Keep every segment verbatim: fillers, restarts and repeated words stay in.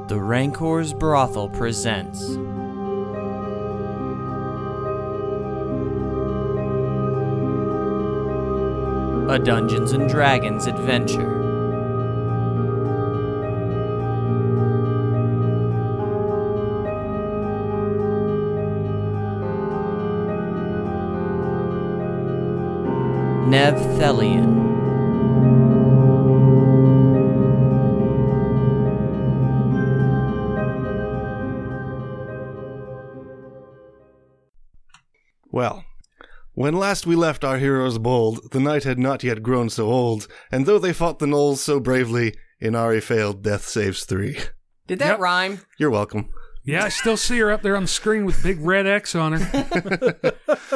The Rancor's Brothel presents a Dungeons and Dragons adventure. Nevthelion. Well, when last we left our heroes bold, the night had not yet grown so old, and though they fought the gnolls so bravely, Inari failed death saves three. Did that Yep. rhyme? You're welcome. Yeah, I still see her up there on the screen with big red X on her.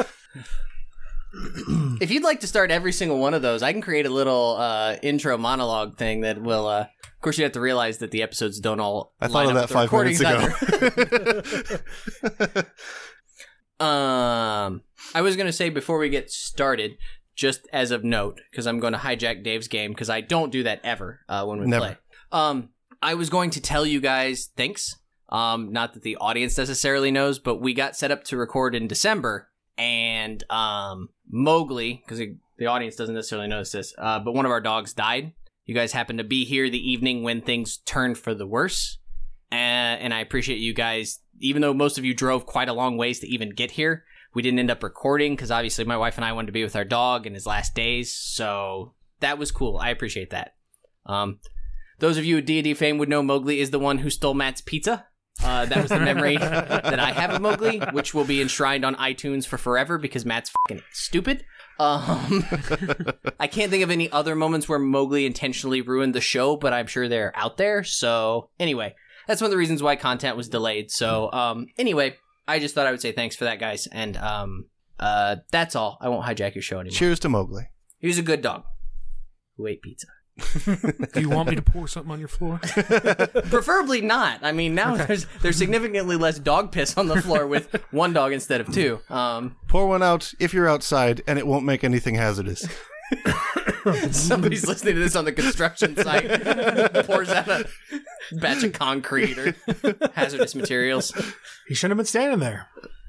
If you'd like to start every single one of those, I can create a little uh, intro monologue thing that will... Uh, of course, you have to realize that the episodes don't all I line thought of up that with the five minutes recordings ago. either. um, I was going to say before we get started, just as of note, because I'm going to hijack Dave's game, because I don't do that ever uh, when we Never. play. Um, I was going to tell you guys thanks. Um, not that the audience necessarily knows, but we got set up to record in December, and um, Mowgli, because the audience doesn't necessarily notice this, uh, but one of our dogs died. You guys happened to be here the evening when things turned for the worse, and, and I appreciate you guys. Even though most of you drove quite a long ways to even get here, we didn't end up recording because obviously my wife and I wanted to be with our dog in his last days, so that was cool. I appreciate that. Um, those of you with D and D fame would know Mowgli is the one who stole Matt's pizza. Uh, that was the memory that I have of Mowgli, which will be enshrined on iTunes for forever because Matt's fucking stupid. Um, I can't think of any other moments where Mowgli intentionally ruined the show, but I'm sure they're out there. So anyway, that's one of the reasons why content was delayed. So um, anyway, I just thought I would say thanks for that, guys. And um, uh, that's all. I won't hijack your show anymore. Cheers to Mowgli. He was a good dog who ate pizza. Do you want me to pour something on your floor? Preferably not. I mean, now Okay. there's there's significantly less dog piss on the floor with one dog instead of two. Um, Pour one out if you're outside, and it won't make anything hazardous. somebody's listening to this on the construction site, pours out a batch of concrete or hazardous materials. He shouldn't have been standing there.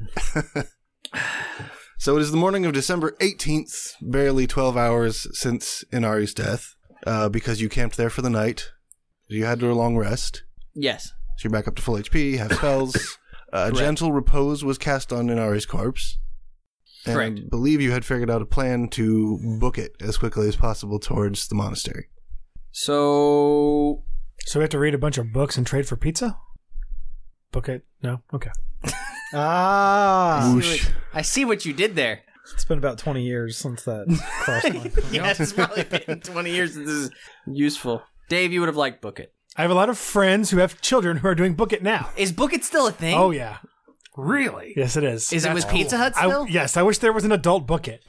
So it is the morning of December eighteenth, barely twelve hours since Inari's death, uh, because you camped there for the night. You had a long rest. Yes. So you're back up to full H P, have spells. Uh, a gentle repose was cast on Inari's corpse. And Correct. I believe you had figured out a plan to book it as quickly as possible towards the monastery. So So we have to read a bunch of books and trade for pizza? Book it? No? Okay. ah. Whoosh. I see what you did there. It's been about twenty years since that crossed my Yes, it's probably been twenty years since this is useful. Dave, you would have liked Book It. I have a lot of friends who have children who are doing Book It now. Is Book It still a thing? Oh, yeah. Really? Yes, it is. Is it with That's Pizza cool. Hut still? I, yes, I wish there was an adult Book It.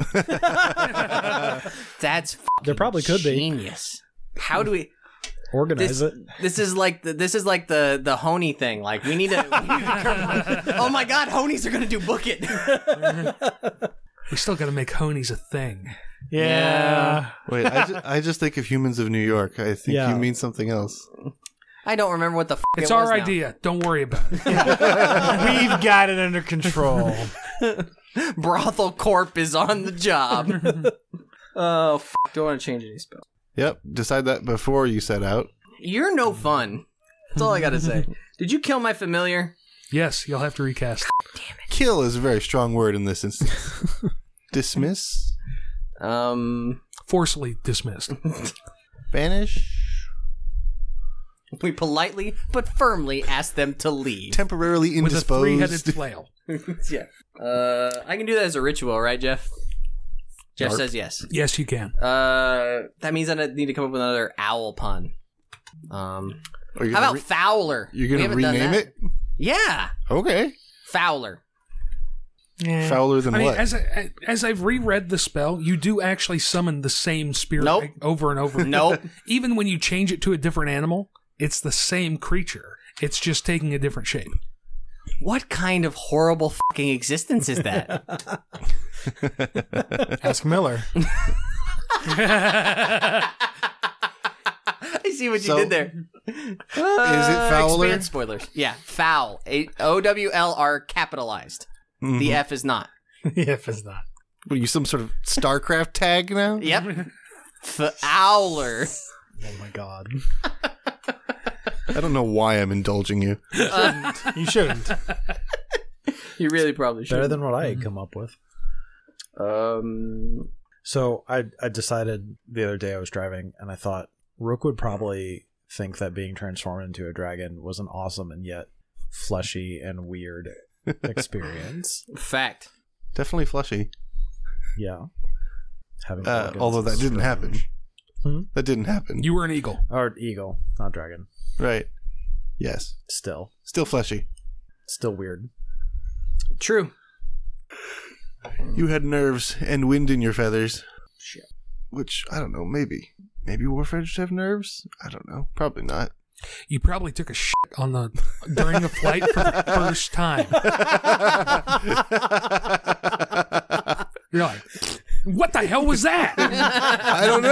That's There probably could be. genius. How do we... Organize This, it. this is like the, this is like the the Honey thing. Like we need to. We need to oh my God, Honies are gonna do Book It. We still got to make Honies a thing. Yeah. Wait, I, ju- I just think of Humans of New York. I think Yeah. you mean something else. I don't remember what the. F- It's it was our now. idea. Don't worry about it. We've got it under control. Brothel Corp is on the job. Oh, f- don't want to change any spells. Yep, decide that before you set out. You're no fun. That's all I gotta say. Did you kill my familiar? Yes, you'll have to recast. Kill is a very strong word in this instance. Dismiss? Um, Forcibly dismissed. Banish? we politely but firmly asked them to leave. Temporarily With a three-headed indisposed? flail. Yeah. Uh, I can do that as a ritual, right, Jeff? Jeff Dark. says yes. Yes, you can. Uh, that means I need to come up with another owl pun. Um, Are you how gonna about re- Fowler? You're We going to haven't done rename that. it? Yeah, Okay. Fowler. Yeah. Fowler than I mean, what? as I, as I've reread the spell, you do actually summon the same spirit Nope. over and over. Nope. Even when you change it to a different animal, it's the same creature. It's just taking a different shape. What kind of horrible fucking existence is that? Ask Miller. I see what So- you did there. Is it Fowler? Expand spoilers. Yeah, foul. A- O W L R capitalized. Mhm. The F is not. if it's not. What are you, some sort of StarCraft tag now? Yep. Fowler. Oh my god. I don't know why I'm indulging you. Uh, You shouldn't. you really probably should. Better than what I had come up with. Um. So I I decided the other day I was driving and I thought Rook would probably think that being transformed into a dragon was an awesome and yet fleshy and weird experience. Fact. Definitely fleshy. Yeah. Having Uh, organs although that is didn't strange. happen. Hmm? That didn't happen. You were an eagle. Or eagle, not dragon. Right. Yes. Still. Still fleshy. Still weird. True. You had nerves and wind in your feathers. Shit. Which, I don't know, maybe. Maybe Warforged have nerves? I don't know. Probably not. You probably took a shit on the during the flight for the first time. You're like, what the hell was that? I don't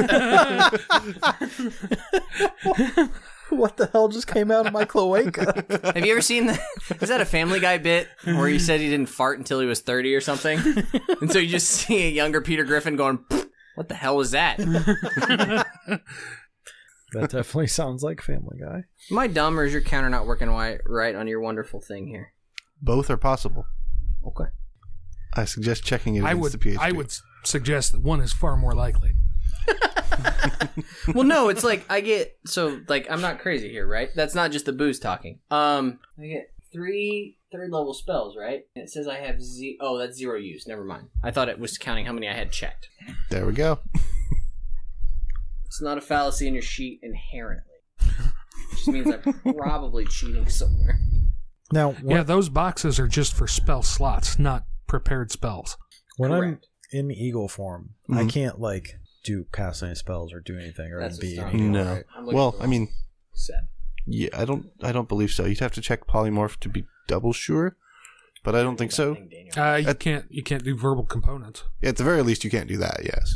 know. What the hell just came out of my cloaca? Have you ever seen that? Is that a Family Guy bit where he said he didn't fart until he was thirty or something? And so you just see a younger Peter Griffin going, what the hell was that? That definitely sounds like Family Guy. Am I dumb or is your counter not working wi- right on your wonderful thing here? Both are possible. Okay. I suggest checking it I against would, the P H P. I would suggest that one is far more likely. Well, no, it's like I get, so like I'm not crazy here, right? That's not just the booze talking. Um, I get three third level spells, right? And it says I have z. Oh, that's zero use. Never mind. I thought it was counting how many I had checked. There we go. It's not a fallacy in your sheet inherently. Which just means I'm probably cheating somewhere. Now, when, Yeah, those boxes are just for spell slots, not prepared spells. when I'm Correct. in eagle form, I Mhm. can't like do cast any spells or do anything or That's be what's an not- eagle. No. right. I'm looking Well, at the I mean, Set. yeah, I don't I don't believe so. You'd have to check polymorph to be double sure, but I don't think so. Uh, you At- can't you can't do verbal components. At the very least, you can't do that, yes.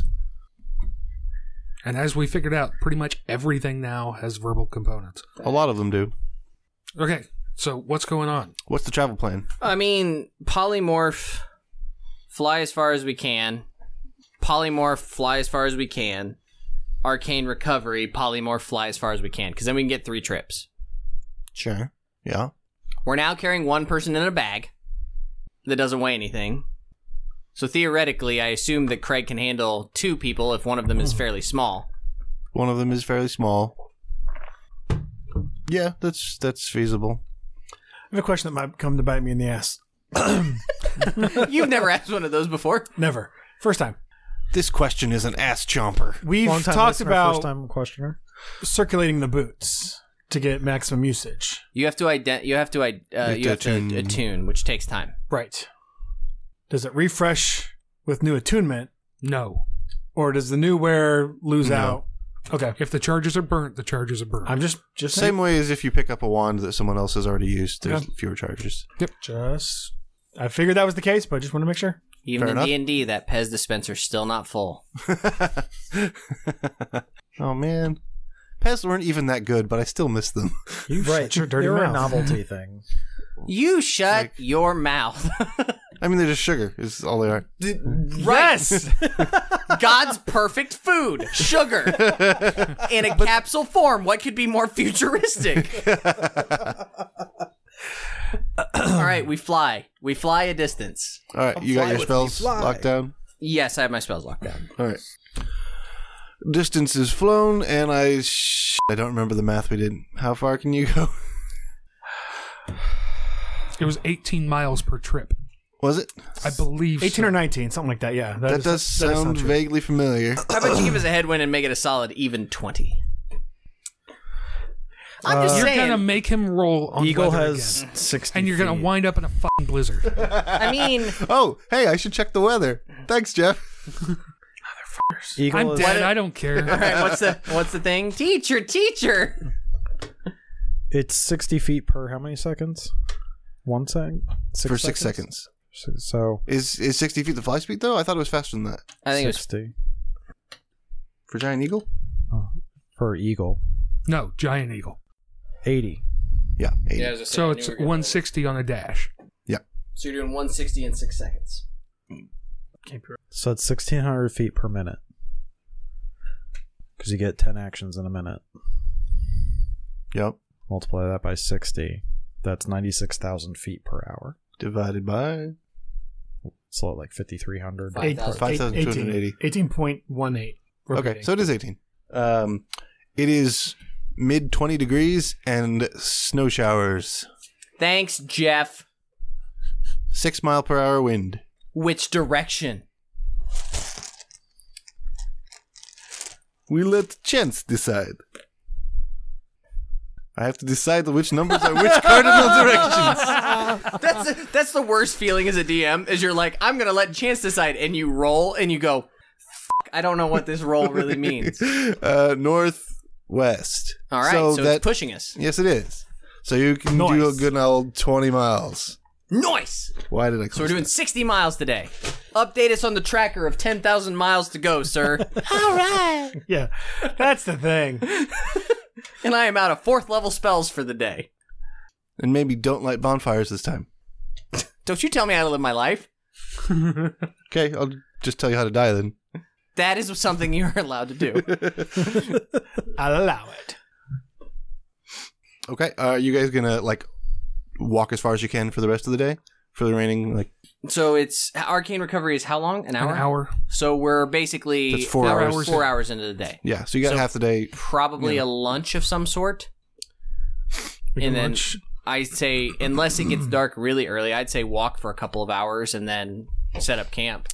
And as we figured out, pretty much everything now has verbal components. A lot of them do. Okay, so what's going on? What's the travel plan? I mean, polymorph, fly as far as we can. Polymorph, fly as far as we can. Arcane recovery, polymorph, fly as far as we can. Because then we can get three trips. Sure. Yeah. We're now carrying one person in a bag that doesn't weigh anything. So theoretically, I assume that Craig can handle two people if one of them is fairly small. One of them is fairly small. Yeah, that's that's feasible. I have a question that might come to bite me in the ass. You've never asked one of those before. Never. First time. This question is an ass chomper. We've Long time talked listener, about first time questioner. circulating the boots to get maximum usage. You have to ident- You have to. I- Uh, have you to have to attune. attune, which takes time. Right. Does it refresh with new attunement, No. or does the new wear lose No. out? Okay. If the charges are burnt, the charges are burnt. I'm just just Same way as if you pick up a wand that someone else has already used, there's Okay. fewer charges. just I figured that was the case, but I just want to make sure. Even Fair in enough. D and D, that Pez dispenser's still not full. Oh man, Pez weren't even that good, but I still miss them. You Right. shut your dirty they were mouth. a novelty thing. You shut Like- your mouth. I mean, they're just sugar. Is all they are. Yes! God's perfect food. Sugar. In a capsule form. What could be more futuristic? All right, we fly. We fly a distance. All right, you got fly your with spells me, fly. locked down. Yes, I have my spells locked down. All right. Distance is flown, and I sh- I don't remember the math we did. How far can you go? It was eighteen miles per trip. Was it? I believe eighteen so. or nineteen, something like that. Yeah, That, is- does sound true. vaguely familiar. How about you give us a headwind and make it a solid even twenty? I'm just You're saying. gonna make him roll on Eagle weather has again. sixty And you're gonna feet. wind up in a fucking blizzard. I mean, Oh, hey, I should check the weather. Thanks, Jeff. Eagle I'm is, dead. I don't care. all right. What's the what's the thing? Teacher, teacher. It's sixty feet per how many seconds? One second? Six For six seconds. Six- So, Is is sixty feet the fly speed though? I thought it was faster than that. I think it was sixty For giant eagle. for eagle. No, Giant Eagle. eighty. Yeah, eighty. Yeah, I was just So saying, I it's knew we were gonna- one sixty on a dash. So you're doing one sixty in six seconds. So it's sixteen hundred feet per minute. Because you get ten actions in a minute. Yep. Multiply that by sixty. That's ninety-six thousand feet per hour. Divided by So like fifty-three hundred. Five Eight- thousand. five thousand two hundred eighty. eighteen point one eight. Okay, so it is eighteen. Um, it is mid twenty degrees and snow showers. Thanks, Jeff. Six mile per hour wind. Which direction? We let chance decide. I have to decide which numbers are which cardinal directions. That's that's the worst feeling as a D M. Is you're like, I'm gonna let chance decide, and you roll, and you go, F- I don't know what this roll really means. Uh, northwest. All right, so, that, it's pushing us. Yes, it is. So you can do a Nice. good old twenty miles. Nice. Why did I? So we're doing sixty miles today. Update us on the tracker of ten thousand miles to go, sir. Yeah, that's the thing. And I am out of fourth level spells for the day. And maybe don't light bonfires this time. Don't you tell me how to live my life. Okay, I'll just tell you how to die then. That is something you're allowed to do. I'll allow it. Okay, are you guys gonna like walk as far as you can for the rest of the day? For the remaining, like, So it's arcane recovery is how long? An hour. An hour. So we're basically That's four four hours. hours. Four hours into the day. yeah, so you got So- half the day. Probably a lunch of some sort. We And can then lunch. I'd say, unless it gets dark really early, I'd say walk for a couple of hours and then set up camp.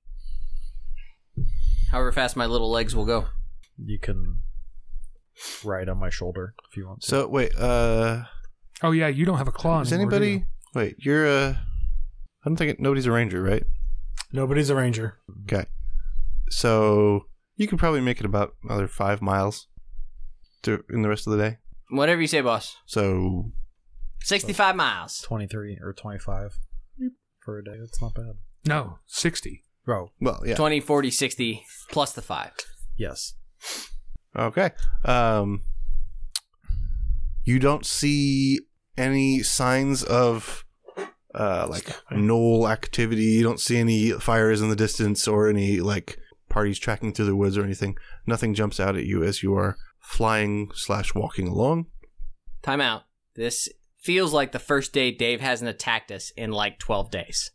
However fast my little legs will go. You can ride on my shoulder if you want to. So, wait, uh, Oh, yeah, you don't have a claw is anymore, do anybody. you? Wait, you're a. I don't think it, nobody's a ranger, right? Nobody's a ranger. Okay. So, you can probably make it about another five miles to, in the rest of the day. Whatever you say, boss. So, sixty-five miles. twenty-three or twenty-five for a day. That's not bad. No, sixty. Oh, well, yeah. twenty, forty, sixty, plus the five. yes. Okay. Um, you don't see any signs of uh, like knoll activity. You don't see any fires in the distance or any like parties tracking through the woods or anything. Nothing jumps out at you as you are flying slash walking along. Time out. This feels like the first day Dave hasn't attacked us in like twelve days.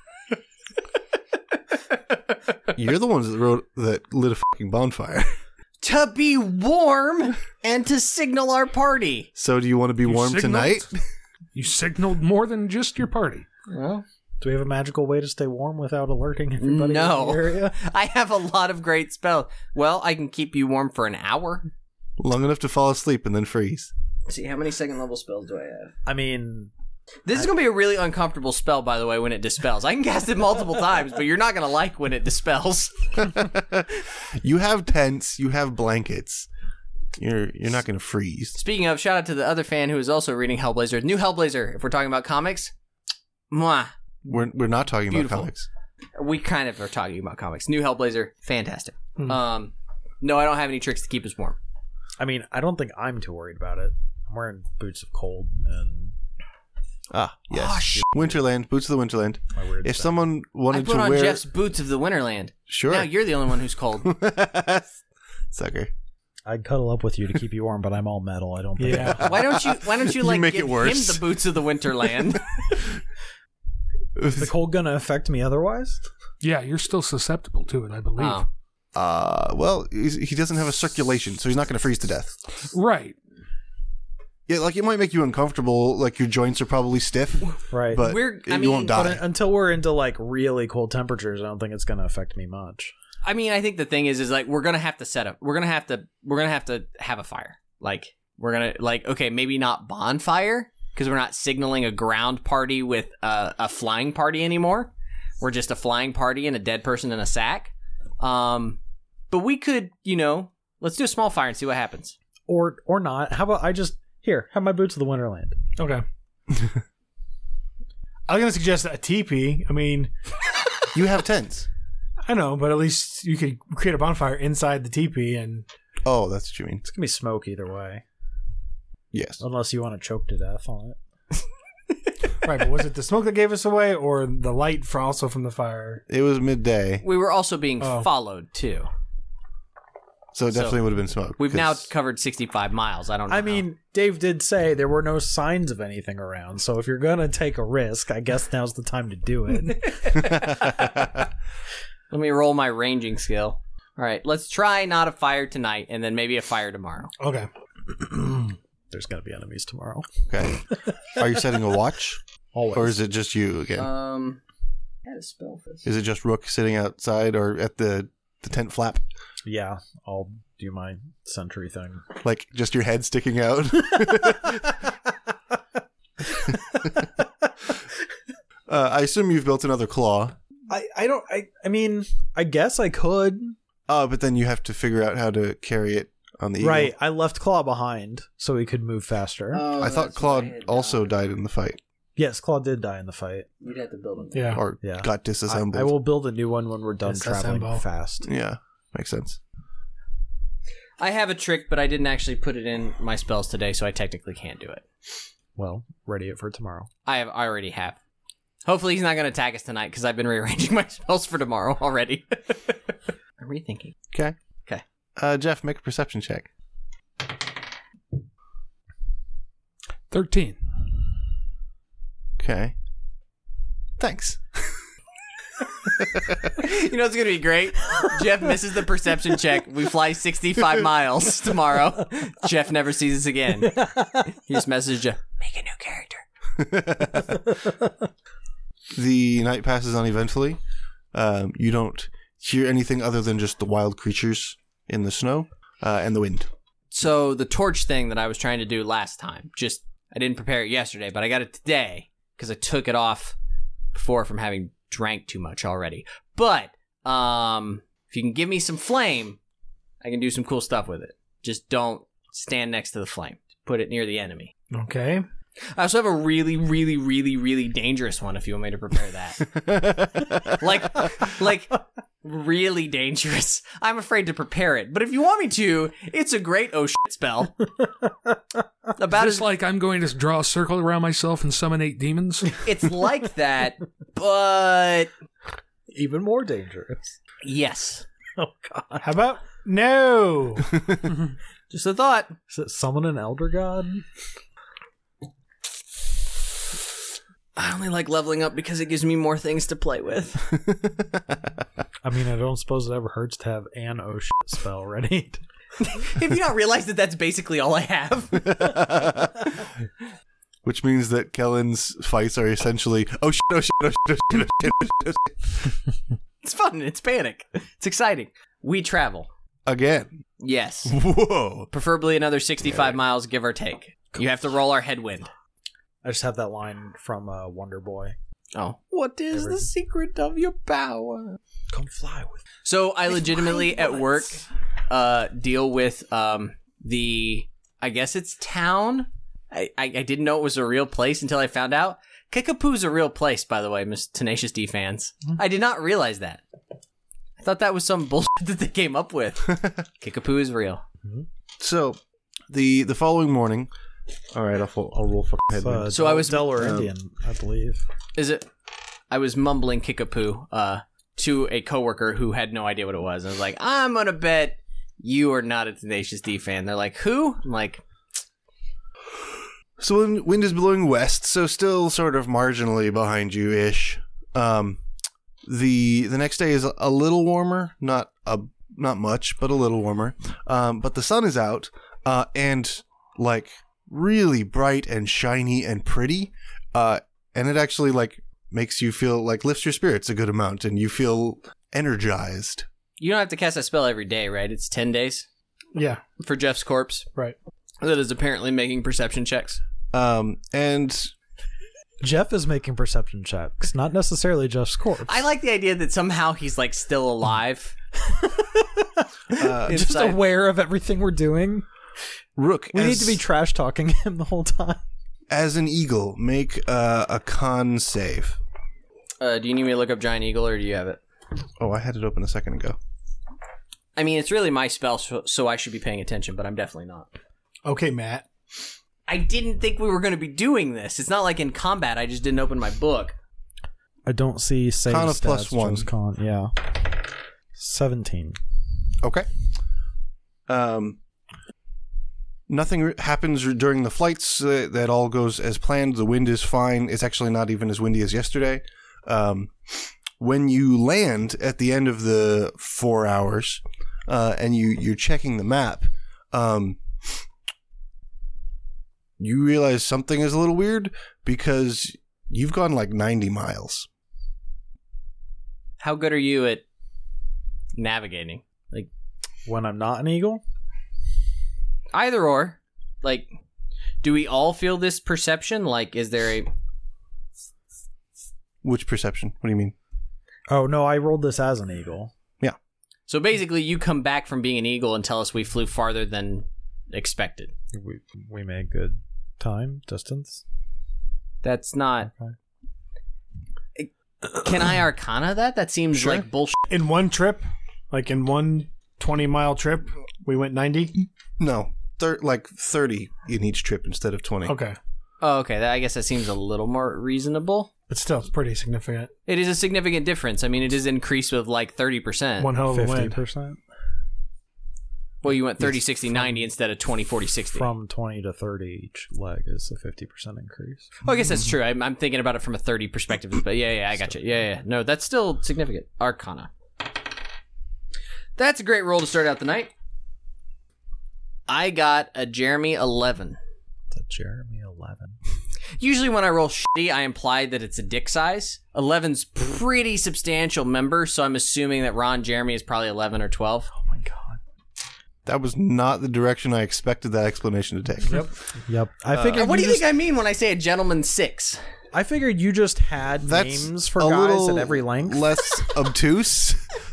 You're the ones that wrote that lit a fucking bonfire. To be warm and to signal our party. So do you want to be You warm signaled? tonight? You signaled more than just your party. Well, Do we have a magical way to stay warm without alerting everybody No. in the area? I have a lot of great spells. Well, I can keep you warm for an hour. Long enough to fall asleep and then freeze. Let's see, how many second level spells do I have? I mean, This is going to be a really uncomfortable spell, by the way, when it dispels. I can cast it multiple times, but you're not going to like when it dispels. You have tents, you have blankets. You're you're not going to freeze. Speaking of, shout out to the other fan who is also reading Hellblazer. New Hellblazer, if we're talking about comics. Mwah. We're we're not talking Beautiful. about comics. We kind of are talking about comics. New Hellblazer, fantastic. Hmm. Um, no, I don't have any tricks to keep us warm. I mean, I don't think I'm too worried about it. I'm wearing boots of cold and Ah, yes. Oh, sh- Winterland, Boots of the Winterland. my weird If stuff. someone I wanted put to on wear Jeff's boots of the Winterland. Sure. Now you're the only one who's cold. Sucker. I'd cuddle up with you to keep you warm, but I'm all metal. I don't think Yeah. Why don't you? Why don't you You like make give it worse. him the boots of the Winterland? Is the cold gonna affect me otherwise? Yeah, you're still susceptible to it, I believe. Oh. Uh, well, he's, he doesn't have a circulation, so he's not going to freeze to death. Right. Yeah, like it might make you uncomfortable. Like your joints are probably stiff, Right. but We're- I you mean- won't But die. un- until we're into like really cold temperatures, I don't think it's gonna affect me much. I mean, I think the thing is, is like we're gonna have to set up. We're gonna have to. We're gonna have to have a fire. Like we're gonna like okay, maybe not bonfire because we're not signaling a ground party with a, a flying party anymore. We're just a flying party and a dead person in a sack. Um, but we could, you know, let's do a small fire and see what happens. Or or not. How about I just here have my boots of the Winterland? Okay. I was gonna suggest a teepee. I mean, You have tents. I know, but at least you could create a bonfire inside the teepee, and Oh, that's what you mean. It's gonna be smoke either way. Yes. Unless you want to choke to death on it. Right, but was it the smoke that gave us away, or the light for also from the fire? It was midday, We were also being Oh. followed too. so it So, definitely would have been smoke. We've now 'cause- covered sixty-five miles. I don't know. I how. mean, Dave did say there were no signs of anything around, so if you're gonna take a risk, I guess now's the time to do it. Let me roll my ranging skill. All right, let's try not a fire tonight, and then maybe a fire tomorrow. Okay. There's gonna be enemies tomorrow. Okay. Are you setting a watch? Always. Or is it just you again? Um, I had a spell for this. Is it just Rook sitting outside or at the, the tent flap? Yeah, I'll do my sentry thing. Like just your head sticking out? uh, I assume you've built another claw. I, I don't I I mean I guess I could. Oh, but then you have to figure out how to carry it on the eagle. Right, I left Claw behind so he could move faster. Oh, I thought Claude also died in the fight. yes, Claw did die in the fight. You'd have to build them. Yeah. Or Yeah. got I, disassembled. I will build a new one when we're done traveling Disassemble. fast. Yeah, makes sense. I have a trick, but I didn't actually put it in my spells today, so I technically can't do it. Well, ready it for tomorrow. I have. I already have. Hopefully, he's not going to attack us tonight because I've been rearranging my spells for tomorrow already. I'm rethinking. Okay. Okay. Uh, Jeff, make a perception check. thirteen. Okay. Thanks. You know what's going to be great? Jeff misses the perception check. We fly sixty-five miles tomorrow. Jeff never sees us again. He just messages Jeff, make a new character. The night passes uneventfully. Um, you don't hear anything other than just the wild creatures in the snow uh, and the wind. So the torch thing that I was trying to do last time, just I didn't prepare it yesterday, but I got it today because I took it off before from having drank too much already. But um, if you can give me some flame, I can do some cool stuff with it. Just don't stand next to the flame. Put it near the enemy. Okay. I also have a really, really, really, really dangerous one if you want me to prepare that. like, like really dangerous. I'm afraid to prepare it. But if you want me to, it's a great oh shit spell. About Just as like I'm going to draw a circle around myself and summon eight demons. it's like that, but Even more dangerous. yes. Oh god. How about no? Just a thought. Is it summon an elder god? I only like leveling up because it gives me more things to play with. I mean, I don't suppose it ever hurts to have an oh shit spell ready. Have you not realized that that's basically all I have? Which means that Kellen's fights are essentially, oh shit, oh shit, oh shit, oh shit, oh shit, oh shit. It's fun. It's panic. It's exciting. We travel. Again. Yes. Whoa. Preferably another sixty-five miles, give or take. You have to roll our headwind. I just have that line from uh, Wonder Boy. Oh. What is the secret of your power? Come fly with me. So I legitimately at work uh, deal with um, the, I guess it's town. I, I, I didn't know it was a real place until I found out. Kickapoo's a real place, by the way, Miss Tenacious D fans. I did not realize that. I thought that was some bullshit that they came up with. Kickapoo is real. So, the the following morning, all right, I'll, I'll roll fucking headwind. Uh, So I was- Delaware um, Indian, I believe. Is it? I was mumbling Kickapoo uh, to a coworker who had no idea what it was. I was like, I'm gonna bet you are not a Tenacious D fan. They're like, who? I'm like, So wind- wind is blowing west, so still sort of marginally behind you ish. Um, the the next day is a little warmer, not a not much, but a little warmer. Um, but the sun is out, uh, and like really bright and shiny and pretty. Uh, and it actually like makes you feel like lifts your spirits a good amount, and you feel energized. you don't have to cast a spell every day, right? It's ten days Yeah. for Jeff's corpse. Right. That is apparently making perception checks. Um, and Jeff is making perception checks, not necessarily Jeff's corpse. I like the idea that somehow he's like still alive. uh, just inside. aware of everything we're doing. Rook, We as, need to be trash talking him the whole time. as an eagle, make uh, a con save. Uh, do you need me to look up Giant Eagle or do you have it? Oh, I had it open a second ago. I mean, it's really my spell, so, so I should be paying attention, but I'm definitely not. Okay, Matt. I didn't think we were going to be doing this. It's not like in combat. I just didn't open my book. I don't see save Con of stats, plus one. just Con, yeah. seventeen. Okay. Um, nothing re- happens r- during the flights. Uh, that all goes as planned. The wind is fine. It's actually not even as windy as yesterday. Um, when you land at the end of the four hours, uh, and you you're checking the map, um, you realize something is a little weird because you've gone like ninety miles. How good are you at navigating? Like When I'm not an eagle? either or. Like, do we all feel this perception? Like, is there a Which perception? What do you mean? Oh, no, I rolled this as an eagle. so basically you come back from being an eagle and tell us we flew farther than expected. We, we made good time, distance. That's not. Okay. Can I Arcana that? That seems Sure. like bullshit. In one trip, like in one twenty mile trip, we went ninety. No, thir- like thirty in each trip instead of twenty. Okay. Oh, okay. That, I guess that seems a little more reasonable. But still, it's pretty significant. It is a significant difference. I mean, it is increased with like thirty percent. One hell of a fifty wind. percent? Well, you went thirty, sixty, ninety instead of twenty, forty, sixty. From twenty to thirty, each leg is a fifty percent increase. Oh, I guess that's true. I'm, I'm thinking about it from a thirty perspective. But yeah, yeah, I got you. Yeah, yeah. No, that's still significant. Arcana. That's a great roll to start out the night. I got a Jeremy eleven. It's a Jeremy eleven. Usually when I roll shitty, I imply that it's a dick size. eleven's pretty substantial member, so I'm assuming that Ron Jeremy is probably eleven or twelve. Oh my god. That was not the direction I expected that explanation to take. Yep. Yep. I figured. What do you just, think I mean when I say a gentleman six? I figured you just had That's names for a guys little at every length. less obtuse.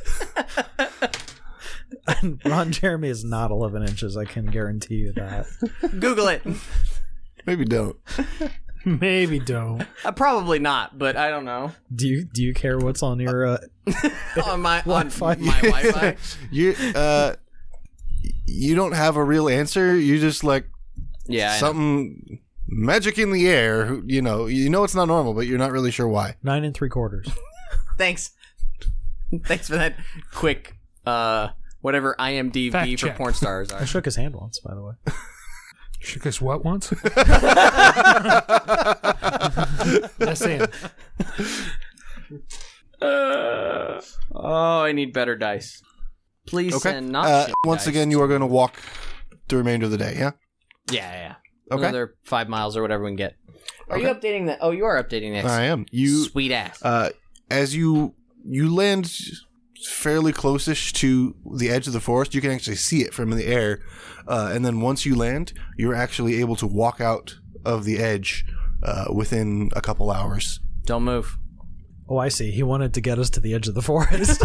And Ron Jeremy is not eleven inches. I can guarantee you that. Google it. Maybe don't. Maybe don't. Uh, probably not, but I don't know. Do you do you care what's on your? Uh, On my on Wi-Fi. my Wi-Fi. You uh, you don't have a real answer. You just like Yeah. I know. something magic in the air. You know, you know it's not normal, but you're not really sure why. nine and three quarters. Thanks. Thanks for that quick. Uh, whatever I M D B Fact for check. porn stars I are. shook his hand once, by the way. Shook us what once? Just saying. Uh, oh, I need better dice. Please Okay. send not. Uh, shit once dice. again, you are going to walk the remainder of the day. Yeah. Yeah, yeah. yeah. Okay. Another five miles or whatever we can get. Are you Okay. updating that? Oh, you are updating next. I am. You Sweet ass. uh, as you you land fairly close-ish to the edge of the forest, you can actually see it from the air. Uh, and then once you land, you're actually able to walk out of the edge uh, within a couple hours. Don't move. Oh, I see. He wanted to get us to the edge of the forest.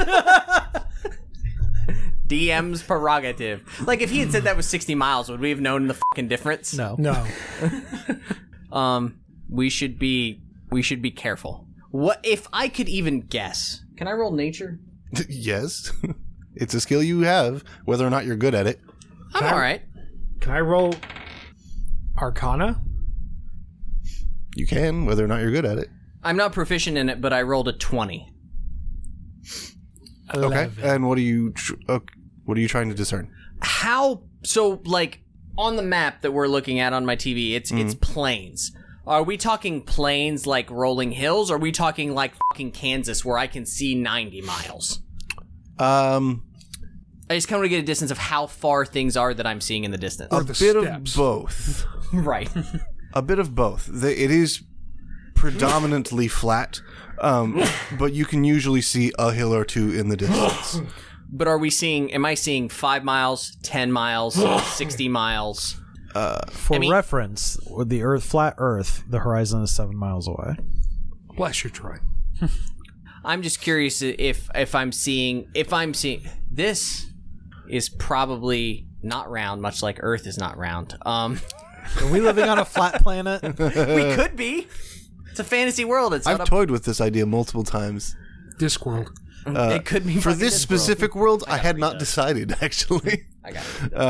D M's prerogative. Like if he had said that was sixty miles, would we have known the fucking difference? No. No. Um, we should be we should be careful. What if I could even guess? Can I roll nature? Yes. It's a skill you have, whether or not you're good at it. I'm Can I- all right. Can I roll Arcana? You can, whether or not you're good at it. I'm not proficient in it, but I rolled a twenty. Okay. eleven. And what are you tr- uh, what are you trying to discern? How so? Like on the map that we're looking at on my T V, it's it's plains. Are we talking plains like rolling hills? Or are we talking like fucking Kansas where I can see ninety miles? Um, I just kind of want to get a distance of how far things are that I'm seeing in the distance. a the bit steps. of both. Right. A bit of both. The, it is predominantly flat, um, but you can usually see a hill or two in the distance. But are we seeing, am I seeing five miles, ten miles, sixty miles? For I mean- reference, with the Earth, flat Earth, the horizon is seven miles away. Bless you, Troy. I'm just curious if if I'm seeing, if I'm seeing, this is probably not round, much like Earth is not round. Um, Are we living on a flat planet? we could be. It's a fantasy world. It's I've not a, toyed with this idea multiple times. Discworld. it could be For fucking this world. specific world, I, had not decided, actually. I got it. Um,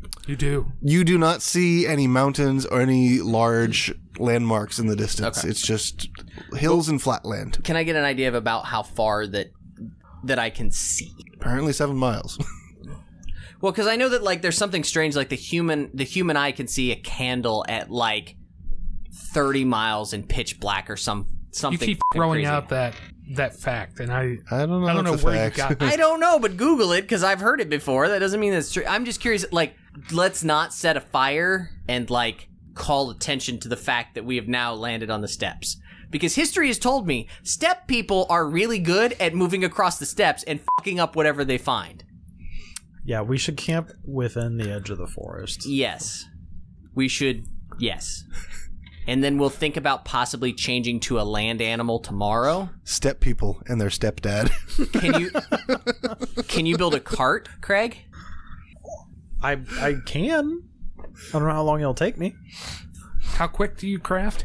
You do. You do not see any mountains or any large landmarks in the distance. Okay. It's just hills and flat land. Can I get an idea of about how far that that I can see? Apparently seven miles. Well, because I know that like there's something strange, like the human the human eye can see a candle at like thirty miles in pitch black or some something. You keep fucking throwing crazy. out that that fact, and I I don't know. I don't know if it's a where you fact. got I don't know, but Google it because I've heard it before. That doesn't mean that's true. I'm just curious. Like, let's not set a fire and like call attention to the fact that we have now landed on the steps. Because history has told me step people are really good at moving across the steps and fucking up whatever they find. Yeah, we should camp within the edge of the forest. Yes, we should. Yes, and then we'll think about possibly changing to a land animal tomorrow. Step people and their stepdad. Can you can you build a cart, Craig? I I can. I don't know how long it'll take me. How quick do you craft?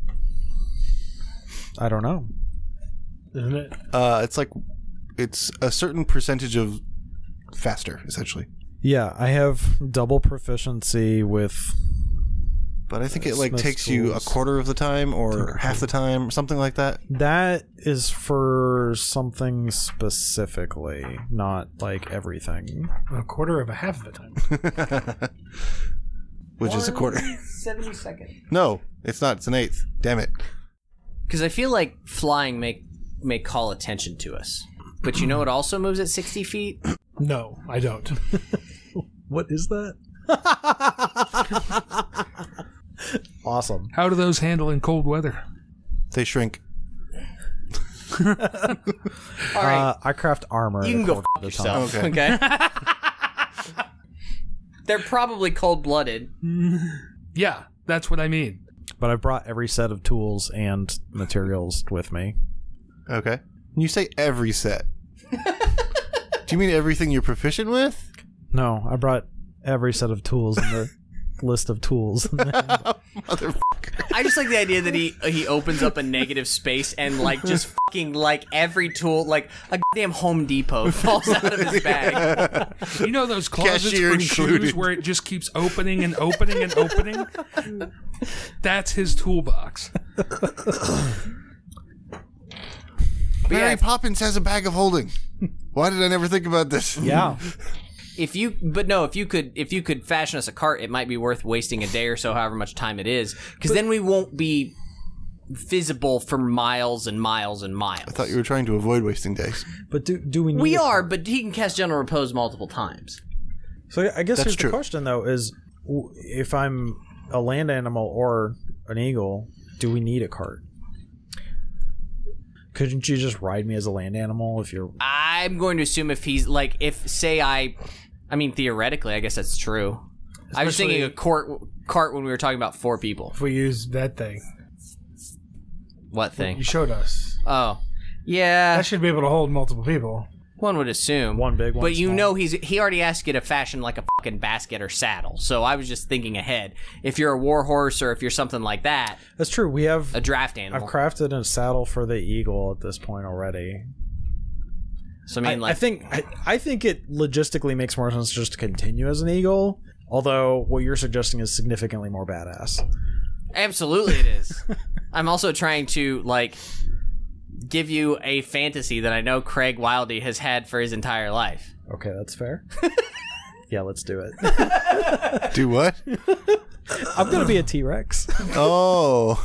I don't know. Isn't it? Uh, it's like it's a certain percentage of faster, essentially. Yeah, I have double proficiency with. But I think it Uh, like Smith's takes you a tools. quarter of the time or half the time, something like that. That is for something specifically, not like everything. A quarter of a half of the time. Which is a quarter. Seventy seconds. No, it's not. It's an eighth. Damn it. Because I feel like flying may may call attention to us. But you know it also moves at sixty feet? No, I don't. What is that? Awesome. How do those handle in cold weather? They shrink. All right, Uh, I craft armor. you at can a go quarter f*** of the time. yourself, Okay. okay? They're probably cold-blooded. Yeah, that's what I mean. But I brought every set of tools and materials with me. Okay. When you say every set, do you mean everything you're proficient with? No, I brought every set of tools in the list of tools. Motherfucker. I just like the idea that he he opens up a negative space and like just fucking like every tool, like a goddamn Home Depot falls out of his bag. You know those closets Cashier for shoes included. where it just keeps opening and opening and opening? That's his toolbox. Mary yeah. Poppins has a bag of holding. Why did I never think about this? Yeah. If you, but no, if you could, if you could fashion us a cart, it might be worth wasting a day or so, however much time it is, because then we won't be visible for miles and miles and miles. I thought you were trying to avoid wasting days. But do do we need We a- are, but he can cast General Repose multiple times. So I guess That's here's true. the question though is w- if I'm a land animal or an eagle, do we need a cart? Couldn't you just ride me as a land animal if you're I'm going to assume if he's like, if say I, I mean theoretically, I guess that's true. I was thinking a cart cart when we were talking about four people. If we use that thing, What thing? you showed us. Oh, yeah. That should be able to hold multiple people. One would assume One big, one but you small. know he's he already asked you to fashion like a fucking basket or saddle. So I was just thinking ahead. If you're a war horse or if you're something like that, That's true. We have a draft I've animal. crafted a saddle for the eagle at this point already. so I I, mean, like, I think I, I think it logistically makes more sense just to continue as an eagle. Although what you're suggesting is significantly more badass. absolutely it is. I'm also trying to like give you a fantasy that I know Craig Wildy has had for his entire life. Okay, that's fair. Yeah, let's do it. Do what? I'm gonna be a T-Rex. Oh.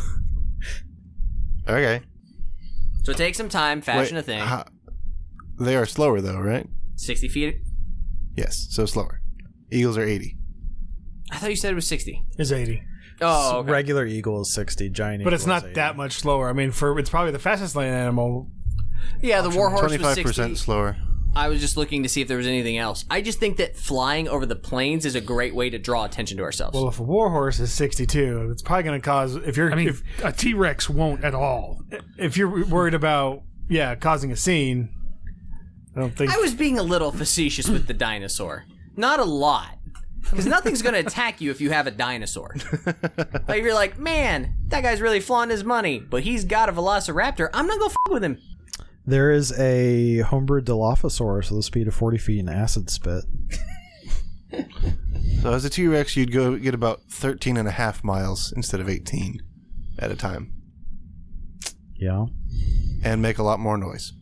Okay. So take some time, fashion Wait, a thing. how- they are slower though, right? sixty feet. Yes, so slower. Eagles are eighty. I thought you said it was sixty. It's eighty. Oh, okay. Regular eagle is sixty. Giant, But it's eagle is not eighty. that much slower. I mean, for it's probably the fastest land animal. Yeah, the war horse was Twenty-five sixty. percent slower. I was just looking to see if there was anything else. I just think that flying over the plains is a great way to draw attention to ourselves. Well, if a war horse is sixty-two, it's probably going to cause. If you're, I mean, if, a T-Rex won't at all. if you're worried about, yeah, causing a scene, I don't think. I was being a little facetious with the dinosaur. Not a lot. Because nothing's going to attack you if you have a dinosaur. Like, if you're like, man, that guy's really flaunting his money, but he's got a velociraptor, I'm not going to f*** with him. There is a homebred Dilophosaurus with a speed of forty feet and acid spit. So as a T-Rex, you'd go get about thirteen and a half miles instead of eighteen at a time. Yeah. And make a lot more noise.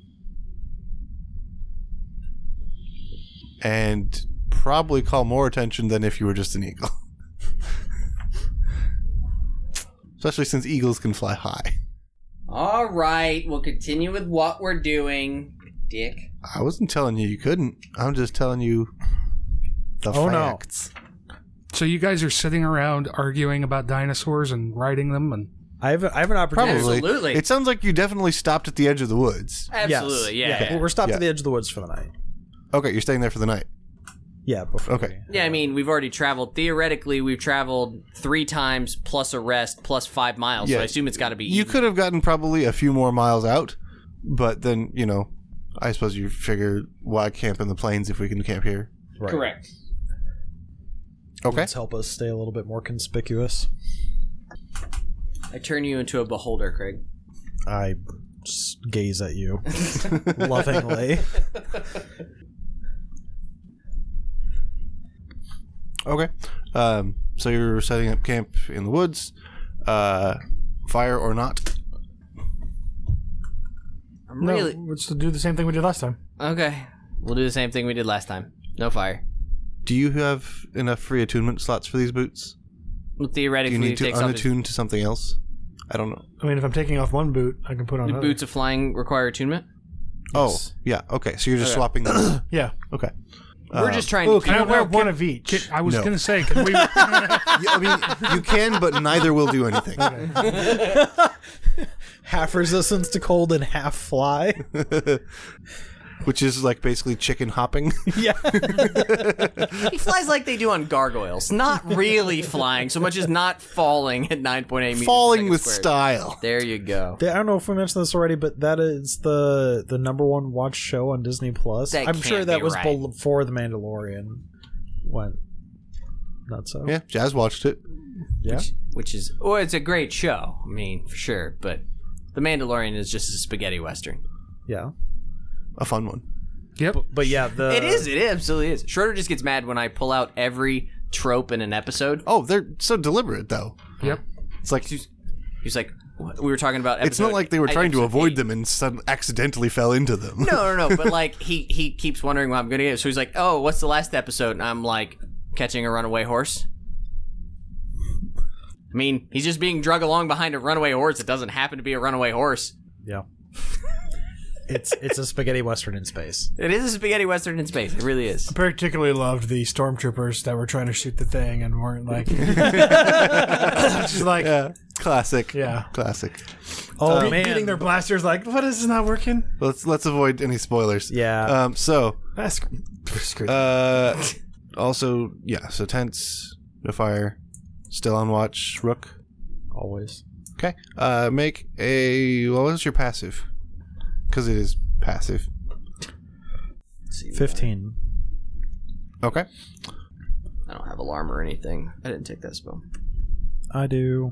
And probably call more attention than if you were just an eagle. Especially since eagles can fly high. All right, we'll continue with what we're doing, Dick. I wasn't telling you you couldn't. I'm just telling you the Oh, no. facts. So you guys are sitting around arguing about dinosaurs and riding them, and I have, I have an opportunity. Probably. Absolutely. It sounds like you definitely stopped at the edge of the woods. Absolutely, Yes. yeah. Well, Yeah. we're stopped Yeah. at the edge of the woods for the night. Okay, you're staying there for the night. Yeah, before. Okay. we- Yeah, I mean, we've already traveled. Theoretically, we've traveled three times plus a rest plus five miles. So Yeah. I assume it's got to be. You even. could have gotten probably a few more miles out, but then, you know, I suppose you figure why camp in the plains if we can camp here. Right. Correct. Okay. Let's help us stay a little bit more conspicuous. I turn you into a beholder, Craig. I just gaze at you lovingly. Okay. Um, so you're setting up camp in the woods. Uh, fire or not? I'm No, really let's do the same thing we did last time. okay. We'll do the same thing we did last time. No fire. Do you have enough free attunement slots for these boots? Well, Do theoretically, you need it to takes off his, unattune to something else? I don't know. I mean, if I'm taking off one boot, I can put on the another. boots of flying require attunement. Oh, yeah. Okay. So you're just Okay. swapping them. Yeah. Okay. We're Uh, just trying Oh, to. can I don't wear know, one can- of each? Can- I was No. going to say, can we? yeah, I mean, you can, but neither will do anything. Half resistance to cold and half fly. Which is like basically chicken hopping. Yeah. He flies like they do on gargoyles, not really flying so much as not falling at nine point eight meters. per Falling second with squared. style. There you go. I don't know if we mentioned this already, but that is the the number one watch show on Disney Plus. That I'm can't sure that be was right. before The Mandalorian went. Not so. Yeah, Jazz watched it. Yeah. Which, which is, well, it's a great show. I mean, for sure. But The Mandalorian is just a spaghetti western. Yeah. A fun one. Yep. But yeah, the it is. It absolutely is. Schroeder just gets mad when I pull out every trope in an episode. Oh, they're so deliberate, though. Yep. It's like He's like, what? We were talking about. it's not episode- like they were I- trying to episode avoid eight. them and suddenly accidentally fell into them. No, no, no. But like, he he keeps wondering what I'm going to get. So he's like, "Oh, what's the last episode?" And I'm like, "Catching a runaway horse." I mean, he's just being drug along behind a runaway horse. It doesn't happen to be a runaway horse. Yeah. It's it's a spaghetti western in space. It is a spaghetti western in space. It really is. Particularly loved the stormtroopers that were trying to shoot the thing and weren't like. Just like, yeah. Yeah, classic. Classic. Oh Be- man. beating their blasters like, what is this not working? Let's let's avoid any spoilers. Yeah. Um. So, Ah, screw, screw uh, also, yeah. So tents, no fire, still on watch. Rook. Always. Okay. Uh, make a. Well, what's your passive? Because it is passive. Fifteen. Okay. I don't have alarm or anything. I didn't take that spell. I do.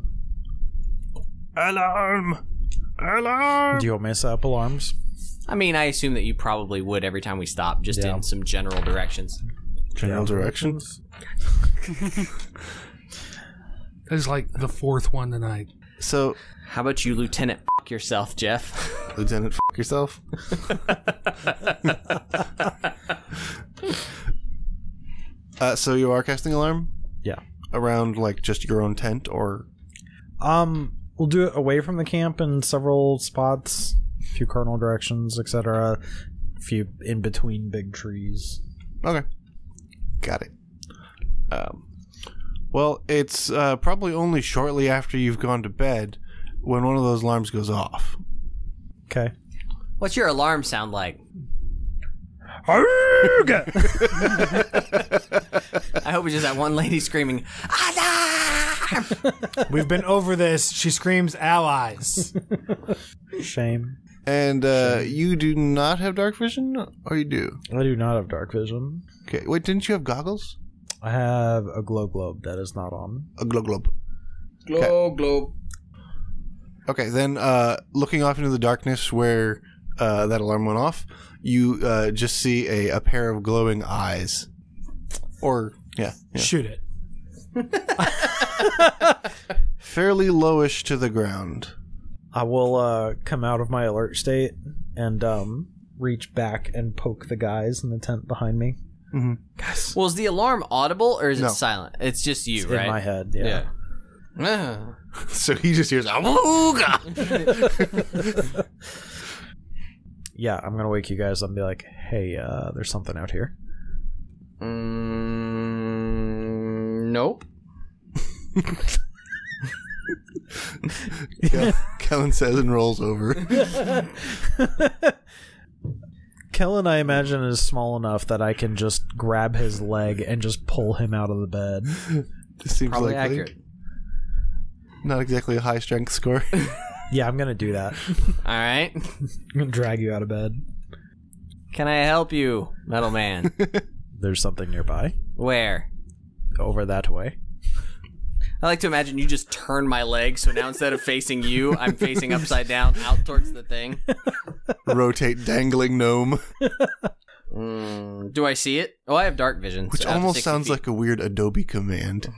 Alarm! Alarm! Do you want me to set up alarms? I mean, I assume that you probably would every time we stop, just Yeah. in some general directions. General directions. It's like the fourth one tonight. So, How about you, Lieutenant? Fuck yourself, Jeff. Lieutenant, f- yourself. uh, so you are casting alarm Yeah. around like just your own tent, or Um, we'll do it away from the camp in several spots, a few cardinal directions, et cetera. A few in between big trees. okay, got it. Um, well, it's uh, probably only shortly after you've gone to bed when one of those alarms goes off. Okay. What's your alarm sound like? I hope it's just that one lady screaming, "Alarm!" We've been over this. She screams allies. Shame. And uh, you do not have dark vision, or you do? I do not have dark vision. Okay, wait, didn't you have goggles? I have a glow globe that is not on. A glow globe. Glow, globe. Okay, then uh, looking off into the darkness where uh, that alarm went off, you uh, just see a, a pair of glowing eyes. Or, yeah. yeah. Shoot it. fairly lowish to the ground. I will uh, come out of my alert state and um, reach back and poke the guys in the tent behind me. Mm-hmm. Guys, Well, is the alarm audible or is No. it silent? It's just you, it's right? in my head. Yeah. Yeah. So he just hears, "Awooga!" Yeah, I'm gonna wake you guys up and be like, "Hey, uh, there's something out here." Mm, nope. Kel- Kellen says and rolls over. Kellen, I imagine, is small enough that I can just grab his leg and just pull him out of the bed. This seems Probably likely. accurate. Not exactly a high strength score. Yeah, I'm gonna do that. All right. I'm gonna drag you out of bed. Can I help you, Metal Man? There's something nearby. Where? Over that way. I like to imagine you just turn my leg, so now instead of facing you, I'm facing upside down out towards the thing. Rotate dangling gnome. Mm, do I see it? Oh, I have dark vision. Which so out to almost sixty sounds feet. like a weird Adobe command.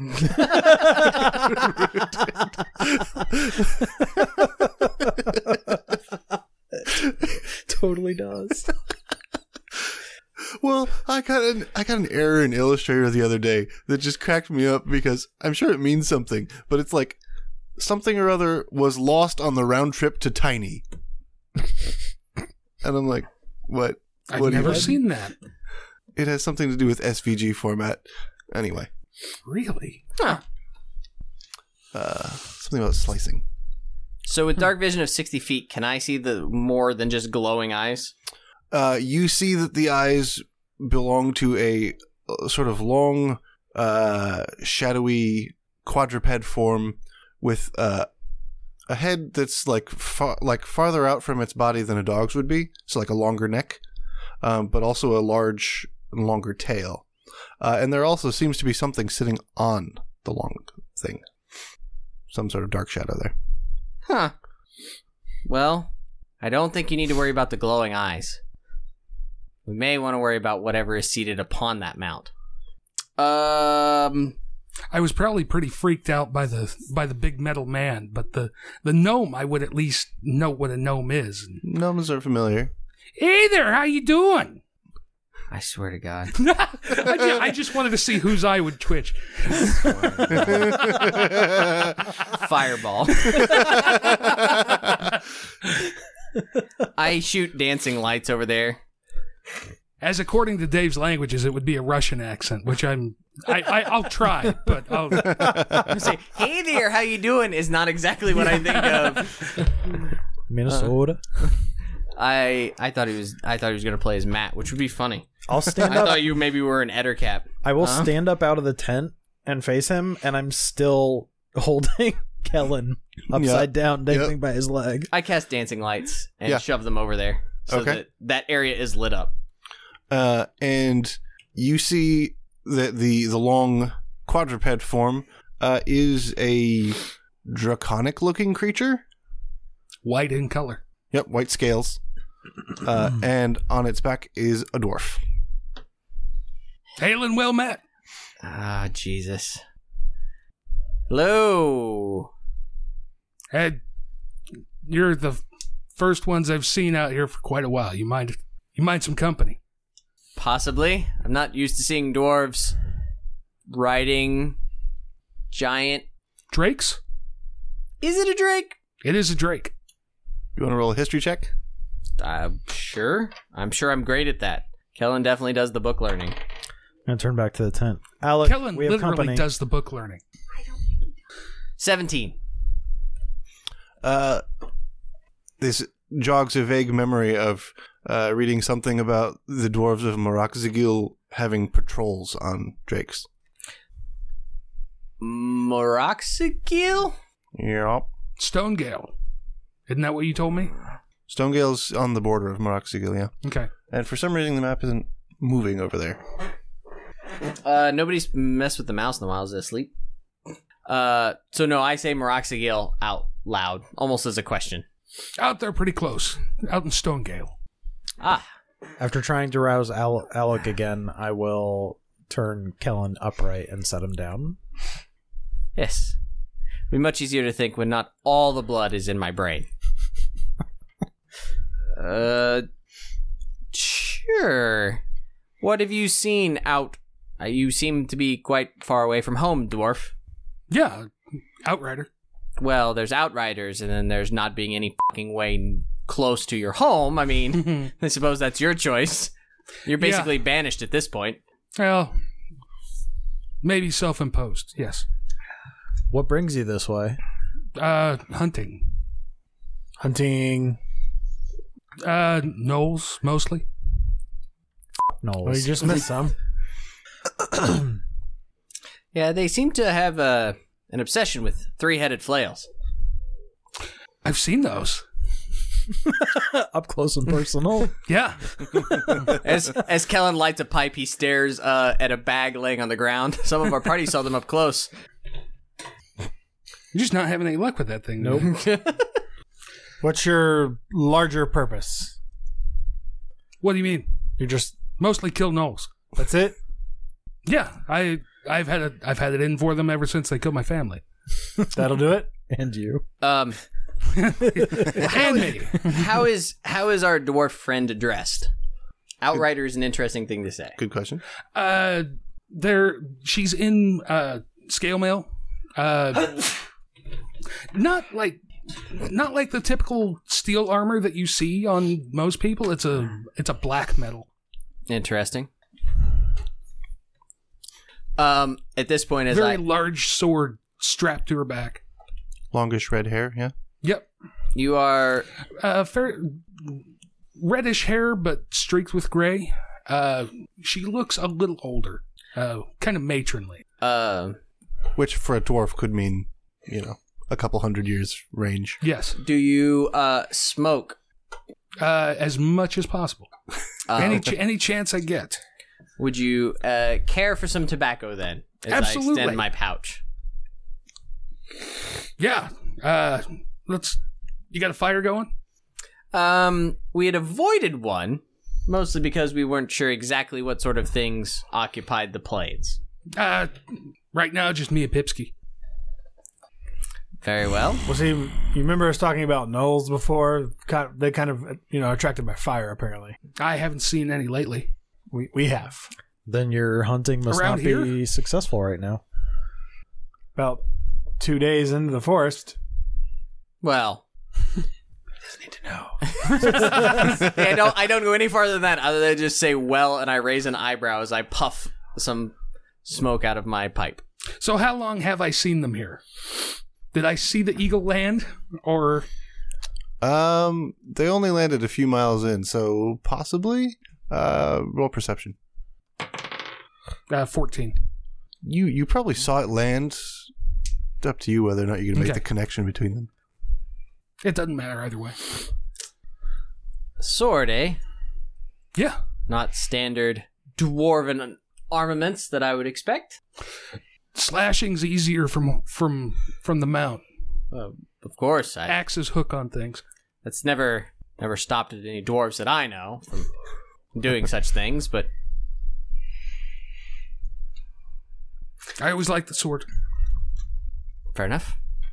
Totally does. Well, I got an I got an error in Illustrator the other day that just cracked me up because I'm sure it means something, but it's like something or other was lost on the round trip to Tiny. And I'm like, what? I've what do you never mean? seen that. It has something to do with S V G format. Anyway, Really? Huh. uh, something about slicing. So with dark vision of sixty feet, can I see the more than just glowing eyes? Uh, you see that the eyes belong to a uh, sort of long, uh, shadowy quadruped form with uh, a head that's like far, like farther out from its body than a dog's would be, so like a longer neck, um, but also a large and longer tail. Uh, and there also seems to be something sitting on the long thing, some sort of dark shadow there. Huh. Well, I don't think you need to worry about the glowing eyes. We may want to worry about whatever is seated upon that mount. Um, I was probably pretty freaked out by the by the big metal man, but the the gnome, I would at least know what a gnome is. Gnomes are familiar. Hey there, how you doing? I swear to God. I, ju- I just wanted to see whose eye would twitch. Fireball. I shoot dancing lights over there. As according to Dave's languages, it would be a Russian accent, which I'm I, I I'll try, but I'll, I say, hey there, how you doing? Is not exactly what I think of. Minnesota. I I thought he was I thought he was gonna play as Matt, which would be funny. I'll stand I up. thought you maybe were an Ettercap. I will Huh? stand up out of the tent and face him, and I'm still holding Kellen upside down, dangling Yep. by his leg. I cast dancing lights and Yeah. shove them over there so Okay. that that area is lit up. Uh, and you see that the the long quadruped form uh, is a draconic looking creature. white in color. Yep, white scales. Uh, and on its back is a dwarf. Hail and well met. Ah, Jesus. Hello. Ed, you're the first ones I've seen out here for quite a while. You mind you mind some company? Possibly. I'm not used to seeing dwarves riding giant. Drakes? Is it a drake? It is a drake. You want to roll a history check? Uh, sure. I'm sure I'm great at that. Kellen definitely does the book learning. I'm gonna turn back to the tent. Alec, Kellen we have literally company. does the book learning. seventeen. Uh, this jogs a vague memory of uh, reading something about the dwarves of Moraxigil having patrols on drakes. Moraxigil? Yep. Stonegale. Isn't that what you told me? Stonegale's on the border of Moraxigil, yeah. Okay. And for some reason, the map isn't moving over there. Uh, nobody's messed with the mouse in a while. Is it asleep? Uh, so no, I say Moraxigil out loud, almost as a question. Out there pretty close. Out in Stonegale. Ah, After trying to rouse Al- Alec again, I will turn Kellen upright and set him down. Yes. It'd be much easier to think when not all the blood is in my brain. uh, sure. What have you seen out? Uh, you seem to be quite far away from home, dwarf. Yeah, Outrider. Well, there's outriders, and then there's not being any fucking way close to your home. I mean, I suppose that's your choice. You're basically Yeah. banished at this point. Well, maybe self-imposed, yes. What brings you this way? Uh, hunting. Hunting. Uh, gnolls, mostly. Knowles. Well, you just missed some. Yeah, they seem to have uh, an obsession with three-headed flails. I've seen those. Up close and personal. Yeah. As as Kellen lights a pipe, he stares uh, at a bag laying on the ground. Some of our party saw them up close. You're just not having any luck with that thing. Nope. What's your larger purpose? What do you mean? You're just Mostly kill gnolls. that's it. Yeah, I I've had it I've had it in for them ever since they killed my family. That'll do it. And you. Um, And me. how is how is our dwarf friend dressed? Outrider is an interesting thing to say. Good question. Uh, there she's in uh scale mail. Uh, not like not like the typical steel armor that you see on most people. It's a it's a black metal. Interesting. Um, at this point, as Very I large sword strapped to her back. Longish red hair, yeah. Yep. you are Uh, fair reddish hair, but streaked with gray. Uh, she looks a little older. Uh, kind of matronly. uh, Which for a dwarf could mean, you know, a couple hundred years range. Yes. do you uh smoke? Uh, as much as possible. Uh, Any ch- any chance I get. Would you uh care for some tobacco then? As Absolutely. I extend my pouch. Yeah. Uh, let's. You got a fire going? Um, we had avoided one, mostly because we weren't sure exactly what sort of things occupied the plains. Uh, right now, just me and Pipsky. Very well. Well, see, you remember us talking about gnolls before? Kind they kind of, you know, attracted by fire. Apparently, I haven't seen any lately. we we have Then your hunting must Around not be successful right now. about two days into the forest. Well, need to know. yeah, I don't. I don't go any farther than that, other than just say "well," and I raise an eyebrow as I puff some smoke out of my pipe. So, how long have I seen them here? Did I see the eagle land, or Um, they only landed a few miles in, so possibly. Uh, roll perception. uh, fourteen? You you probably saw it land. It's up to you whether or not you can make Okay. the connection between them. It doesn't matter either way. Sword, eh? Yeah. Not standard dwarven armaments that I would expect. Slashing's easier from from from the mount. Uh, of course, I, Axes hook on things. that's never never stopped at any dwarves that I know from doing such things. But I always liked the sword. fair enough.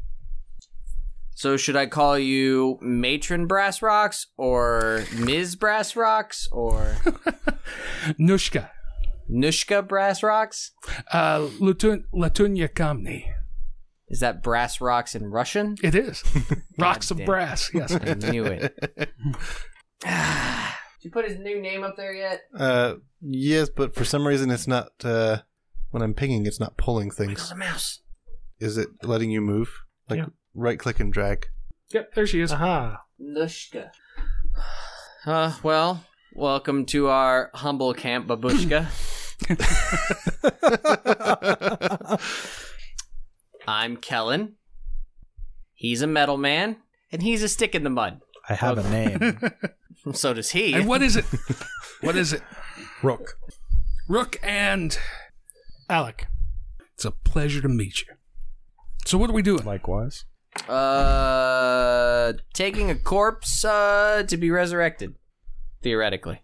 So should I call you Matron Brass Rocks or Miz Brass Rocks or Nushka. Nushka Brass Rocks? Uh, Latun- Latunya Kamni. Is that Brass Rocks in Russian? It is. Rocks of damn. brass, yes. I knew it. Did you put his new name up there yet? Uh, yes, but for some reason it's not. Uh, when I'm pinging, it's not pulling There's things. a mouse. Is it letting you move? Like Yeah. right click and drag. Yep, there she is. Aha. Nushka. Uh, well, welcome to our humble camp, Babushka. I'm Kellen. He's a metal man, and he's a stick in the mud. I have a name. So does he. And what is it? What is it? Rook. Rook and... Alec. It's a pleasure to meet you. So what are we doing? Likewise. Uh, taking a corpse uh, to be resurrected, theoretically.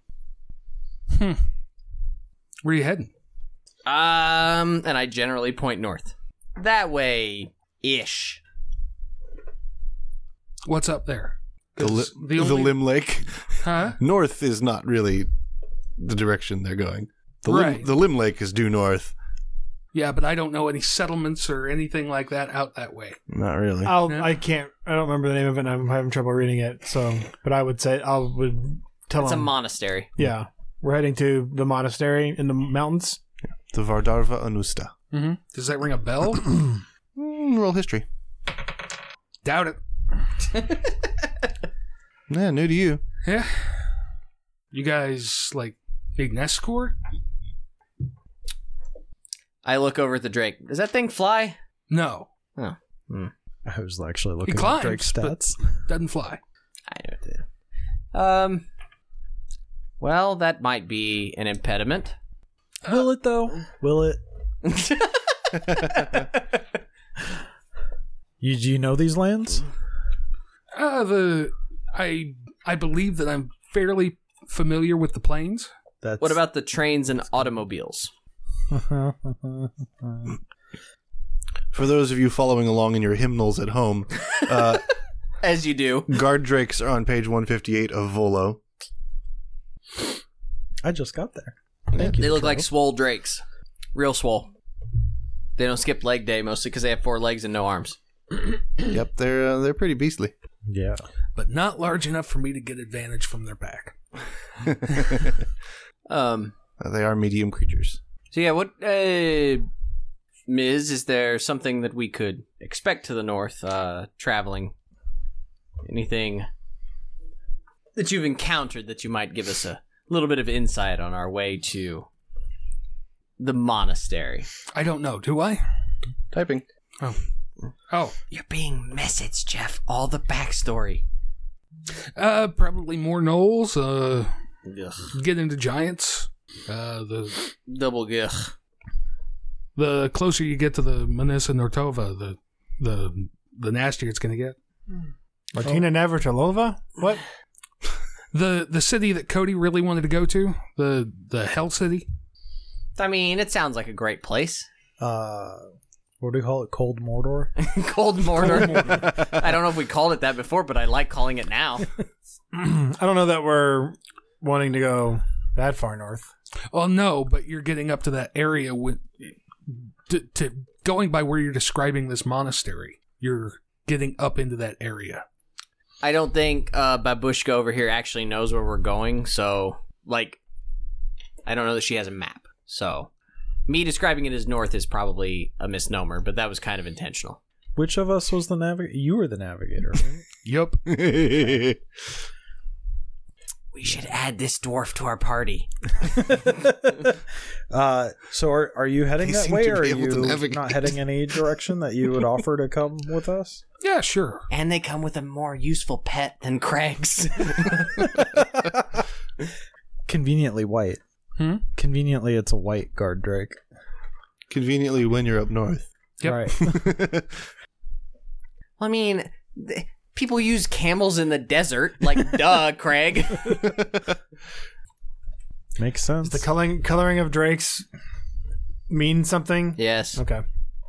Where are you heading? Um, and I generally point north. that way ish. What's up there? The, li- 'Cause the the only- Lim Lake. Huh? North is not really the direction they're going. The, Right. Lim, the Lim Lake is due north. Yeah, but I don't know any settlements or anything like that out that way. Not really. I'll, Yeah. I can't. I don't remember the name of it. and I'm having trouble reading it. So, but I would say I would tell It's a them. monastery. yeah, we're heading to the monastery in the mountains. The Vardarva Anusta. Mm-hmm. Does that ring a bell? Mm, roll history. Doubt it. Yeah, new to you. Yeah. You guys, like, need an escort? I look over at the Drake. Does that thing fly? No. Oh. Hmm. I was actually looking climbs, at Drake's but- stats. Doesn't fly. I know what to do. Um. Well, that might be an impediment. Will it though? Will it? You do you know these lands? Uh, the... I... I believe that I'm fairly familiar with the plains. That's What about the trains and automobiles? For those of you following along in your hymnals at home, uh, As you do. guard drakes are on page one fifty-eight of Volo. I just got there. Thank you. They look like Charles. swole drakes. Real swole. They don't skip leg day mostly because they have four legs and no arms. Yep, they're uh, they're pretty beastly. Yeah. But not large enough for me to get advantage from their back. Um. Uh, they are medium creatures. So yeah, what, uh, Miz, is there something that we could expect to the north, uh, traveling? Anything that you've encountered that you might give us a little bit of insight on our way to the monastery? I don't know, do I? Typing. Oh. Oh. You're being messaged, Jeff. All the backstory. Uh, probably more gnolls, uh, Ugh. get into giants. Uh, the Double gugh. the closer you get to the Manisa Nortova, the the the nastier it's going to get. Martina Navratilova? What? The the city that Cody really wanted to go to, the the Hell City. I mean, it sounds like a great place. Uh, what do we call it? Cold Mordor. Cold Mordor. I don't know if we called it that before, but I like calling it now. I don't know that we're wanting to go that far north. Well, no, but you're getting up to that area with to, to going by where you're describing this monastery. You're getting up into that area. I don't think uh, Babushka over here actually knows where we're going, so, like, I don't know that she has a map. So, me describing it as north is probably a misnomer, but that was kind of intentional. Which of us was the navigator? You were the navigator, right? Yup. We should add this dwarf to our party. uh, so are are you heading They that seem way, to or are be able to you navigate. not heading any direction that you would offer to come with us? Yeah, sure. And they come with a more useful pet than Craig's. Conveniently white. Hmm? Conveniently, it's a white guard drake. Conveniently, when you're up north. Yep. Right. I mean, th- people use camels in the desert. Like, duh, Craig. Makes sense. Does the coloring coloring of drakes mean something? Yes. Okay.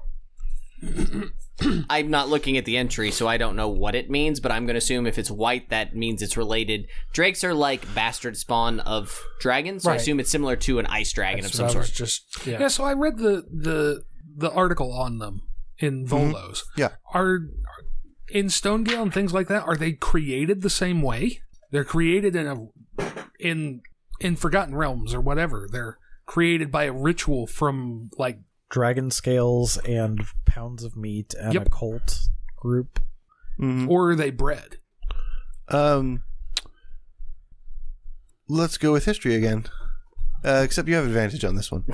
I'm not looking at the entry, so I don't know what it means, but I'm going to assume if it's white, that means it's related. Drakes are like bastard spawn of dragons, so I Right. assume it's similar to an ice dragon That's of some what I was sort. just yeah. Yeah, so I read the the the article on them in Volos. Yeah. Are in Stonegale and things like that, are they created the same way? They're created in a in in Forgotten Realms or whatever. They're created by a ritual from like Dragon scales and pounds of meat and Yep. a cult group. Mhm. or are they bred? Um, let's go with history again. Uh, except you have advantage on this one.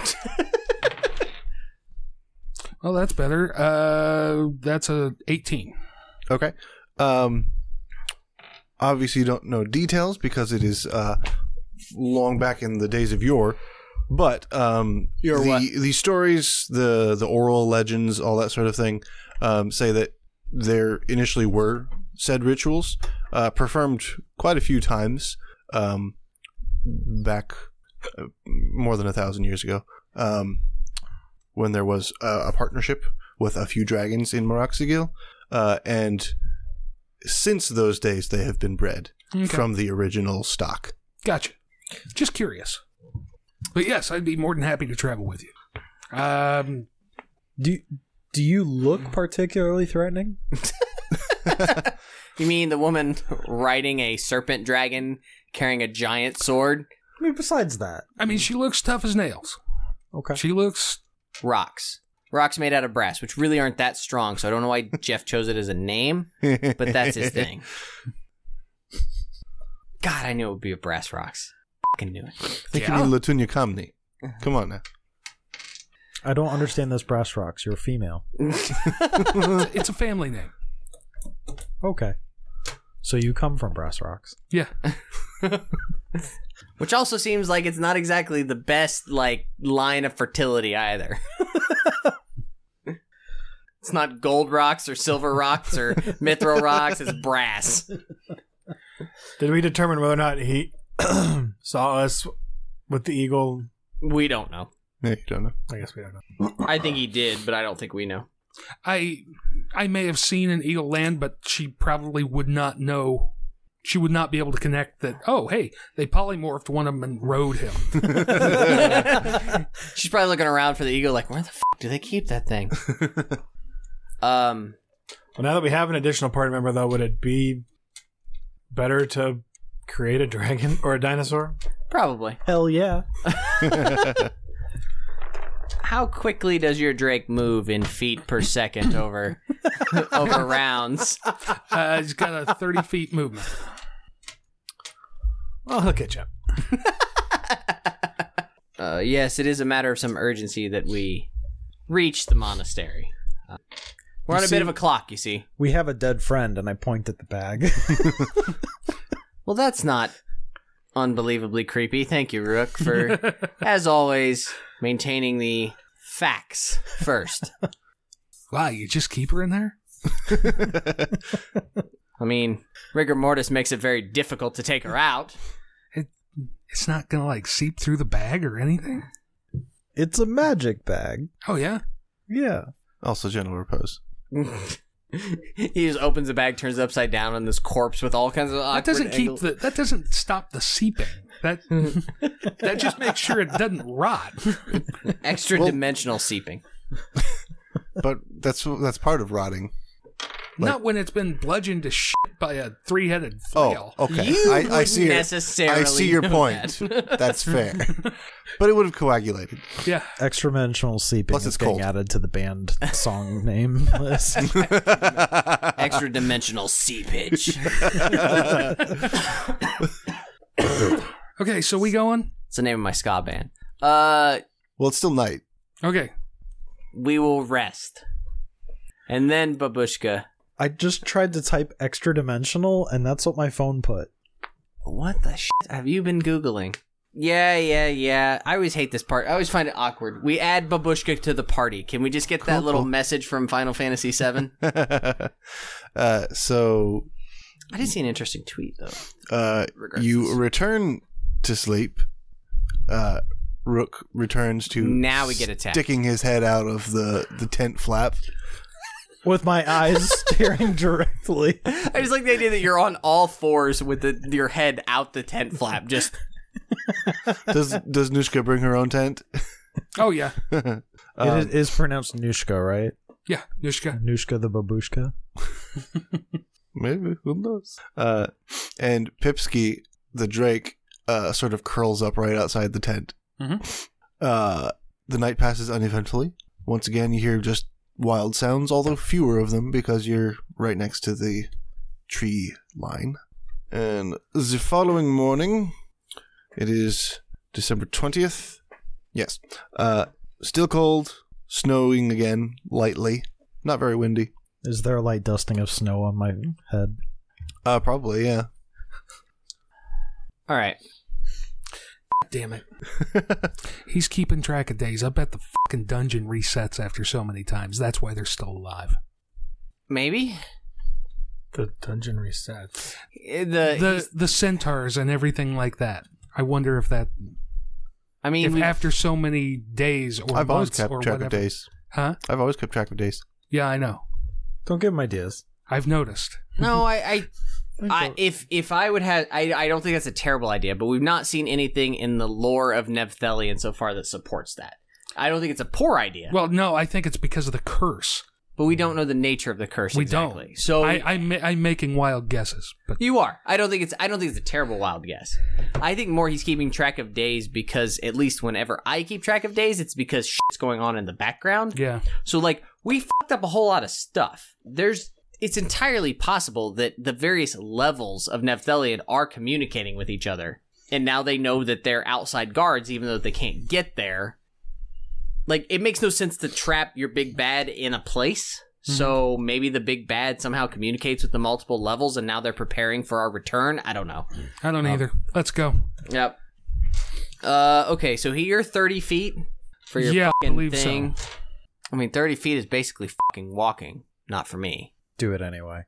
Well, that's better. Uh, that's a eighteen. Okay. Um, obviously, you don't know details because it is uh, long back in the days of yore. But um, Yore the what? the stories, the the oral legends, all that sort of thing, um, say that there initially were said rituals, uh, performed quite a few times um, back uh, more than a thousand years ago, um, when there was uh, a partnership with a few dragons in Maraxigil, uh, and since those days they have been bred Okay. from the original stock. Gotcha. Just curious. But yes, I'd be more than happy to travel with you. Um, Do do you look particularly threatening? You mean the woman riding a serpent dragon carrying a giant sword? I mean, besides that, I mean, she looks tough as nails. okay. She looks... Rocks. Rocks made out of brass, which really aren't that strong, so I don't know why Jeff chose it as a name, but that's his thing. God, I knew it would be a brass rocks. Fucking knew it. I think Yeah. you mean Latunya Kamni. Come on now. I don't understand those brass rocks. You're a female. It's a family name. Okay. So you come from Brass Rocks. Yeah. Which also seems like it's not exactly the best, like, line of fertility either. It's not gold rocks or silver rocks or mithril rocks, it's brass. Did we determine whether or not he saw us with the eagle? We don't know. Yeah, you don't know. I guess we don't know. I think he did, but I don't think we know. I I may have seen an eagle land, but she probably would not know. She would not be able to connect that, oh, hey, they polymorphed one of them and rode him. She's probably looking around for the eagle like, where the fuck do they keep that thing? um, Well, now that we have an additional party member, though, would it be better to create a dragon or a dinosaur? Probably. Hell yeah. How quickly does your Drake move in feet per second over over rounds? Uh, he's got a thirty feet movement. Well, he'll catch up. Uh, yes, it is a matter of some urgency that we reach the monastery. Uh, we're on You a see- bit of a clock, you see. We have a dead friend, and I point at the bag. Well, that's not unbelievably creepy. Thank you, Rook, for, as always, maintaining the facts first. Wow, you just keep her in there? I mean, rigor mortis makes it very difficult to take her out. It's not going to, like, seep through the bag or anything? It's a magic bag. Oh, yeah? Yeah. Also, gentle repose. He just opens the bag, turns it upside down on this corpse with all kinds of awkward That doesn't keep angles. the... That doesn't stop the seeping. That that just makes sure it doesn't rot. Extra dimensional seeping. But that's that's part of rotting. Not when it's been bludgeoned to shit by a three-headed Oh, flail. okay. You I, I wouldn't see your, necessarily I see your know point. that. That's fair. But it would have coagulated. Yeah. Extra dimensional seeping Plus is it's getting cold. added to the band song name list. Extra dimensional seepage. Okay, so we going? It's the name of my ska band. Uh, Well, it's still night. Okay. we will rest. And then Babushka. I just tried to type extra dimensional, and that's what my phone put. What the shit have you been Googling? Yeah, yeah, yeah. I always hate this part. I always find it awkward. We add Babushka to the party. Can we just get that Cool, little cool. message from Final Fantasy seven? uh, so I did see an interesting tweet, though. uh, Regards you this. return to sleep. Uh, Rook returns to Now we get attacked. sticking his head out of the, the tent flap. With my eyes staring directly. I just like the idea that you're on all fours with the, your head out the tent flap. Just Does does Nushka bring her own tent? Oh, yeah. Um, it is, is pronounced Nushka, right? Yeah, Nushka. Nushka the babushka. Maybe, who knows? Uh, and Pipsky, the Drake, uh, sort of curls up right outside the tent. Mhm. Uh, the night passes uneventfully. Once again, you hear just wild sounds, although fewer of them because you're right next to the tree line. And the following morning, it is December twentieth. Yes. Uh, still cold, snowing again, lightly. Not very windy. Is there a light dusting of snow on my head? Uh, probably, yeah. all right. Damn it. He's keeping track of days. I bet the fucking dungeon resets after so many times. That's why they're still alive. Maybe The dungeon resets. Uh, the, The the centaurs and everything like that. I wonder if that I mean, if we, after so many days or I've always months kept or track whatever. of days. Huh? I've always kept track of days. Yeah, I know. Don't give him ideas. I've noticed. No, I, I, I if if I would have, I, I don't think that's a terrible idea. But we've not seen anything in the lore of Nephthalion so far that supports that. I don't think it's a poor idea. Well, no, I think it's because of the curse. But we don't know the nature of the curse We exactly. don't. So I, I, ma- I'm making wild guesses, but you are. I don't think it's. I don't think it's a terrible wild guess. I think more he's keeping track of days because at least whenever I keep track of days, it's because shit's going on in the background. yeah. So like we fucked up a whole lot of stuff. There's. It's entirely possible that the various levels of Nephthalion are communicating with each other, and now they know that they're outside guards, even though they can't get there. Like, it makes no sense to trap your big bad in a place. Mm-hmm. So maybe the big bad somehow communicates with the multiple levels, and now they're preparing for our return. I don't know. I don't either. Let's go. Yep. Uh, okay, so here you're thirty feet for your Yeah, I fucking believe so. thing. I mean, thirty feet is basically fucking walking. Not for me. Do it anyway.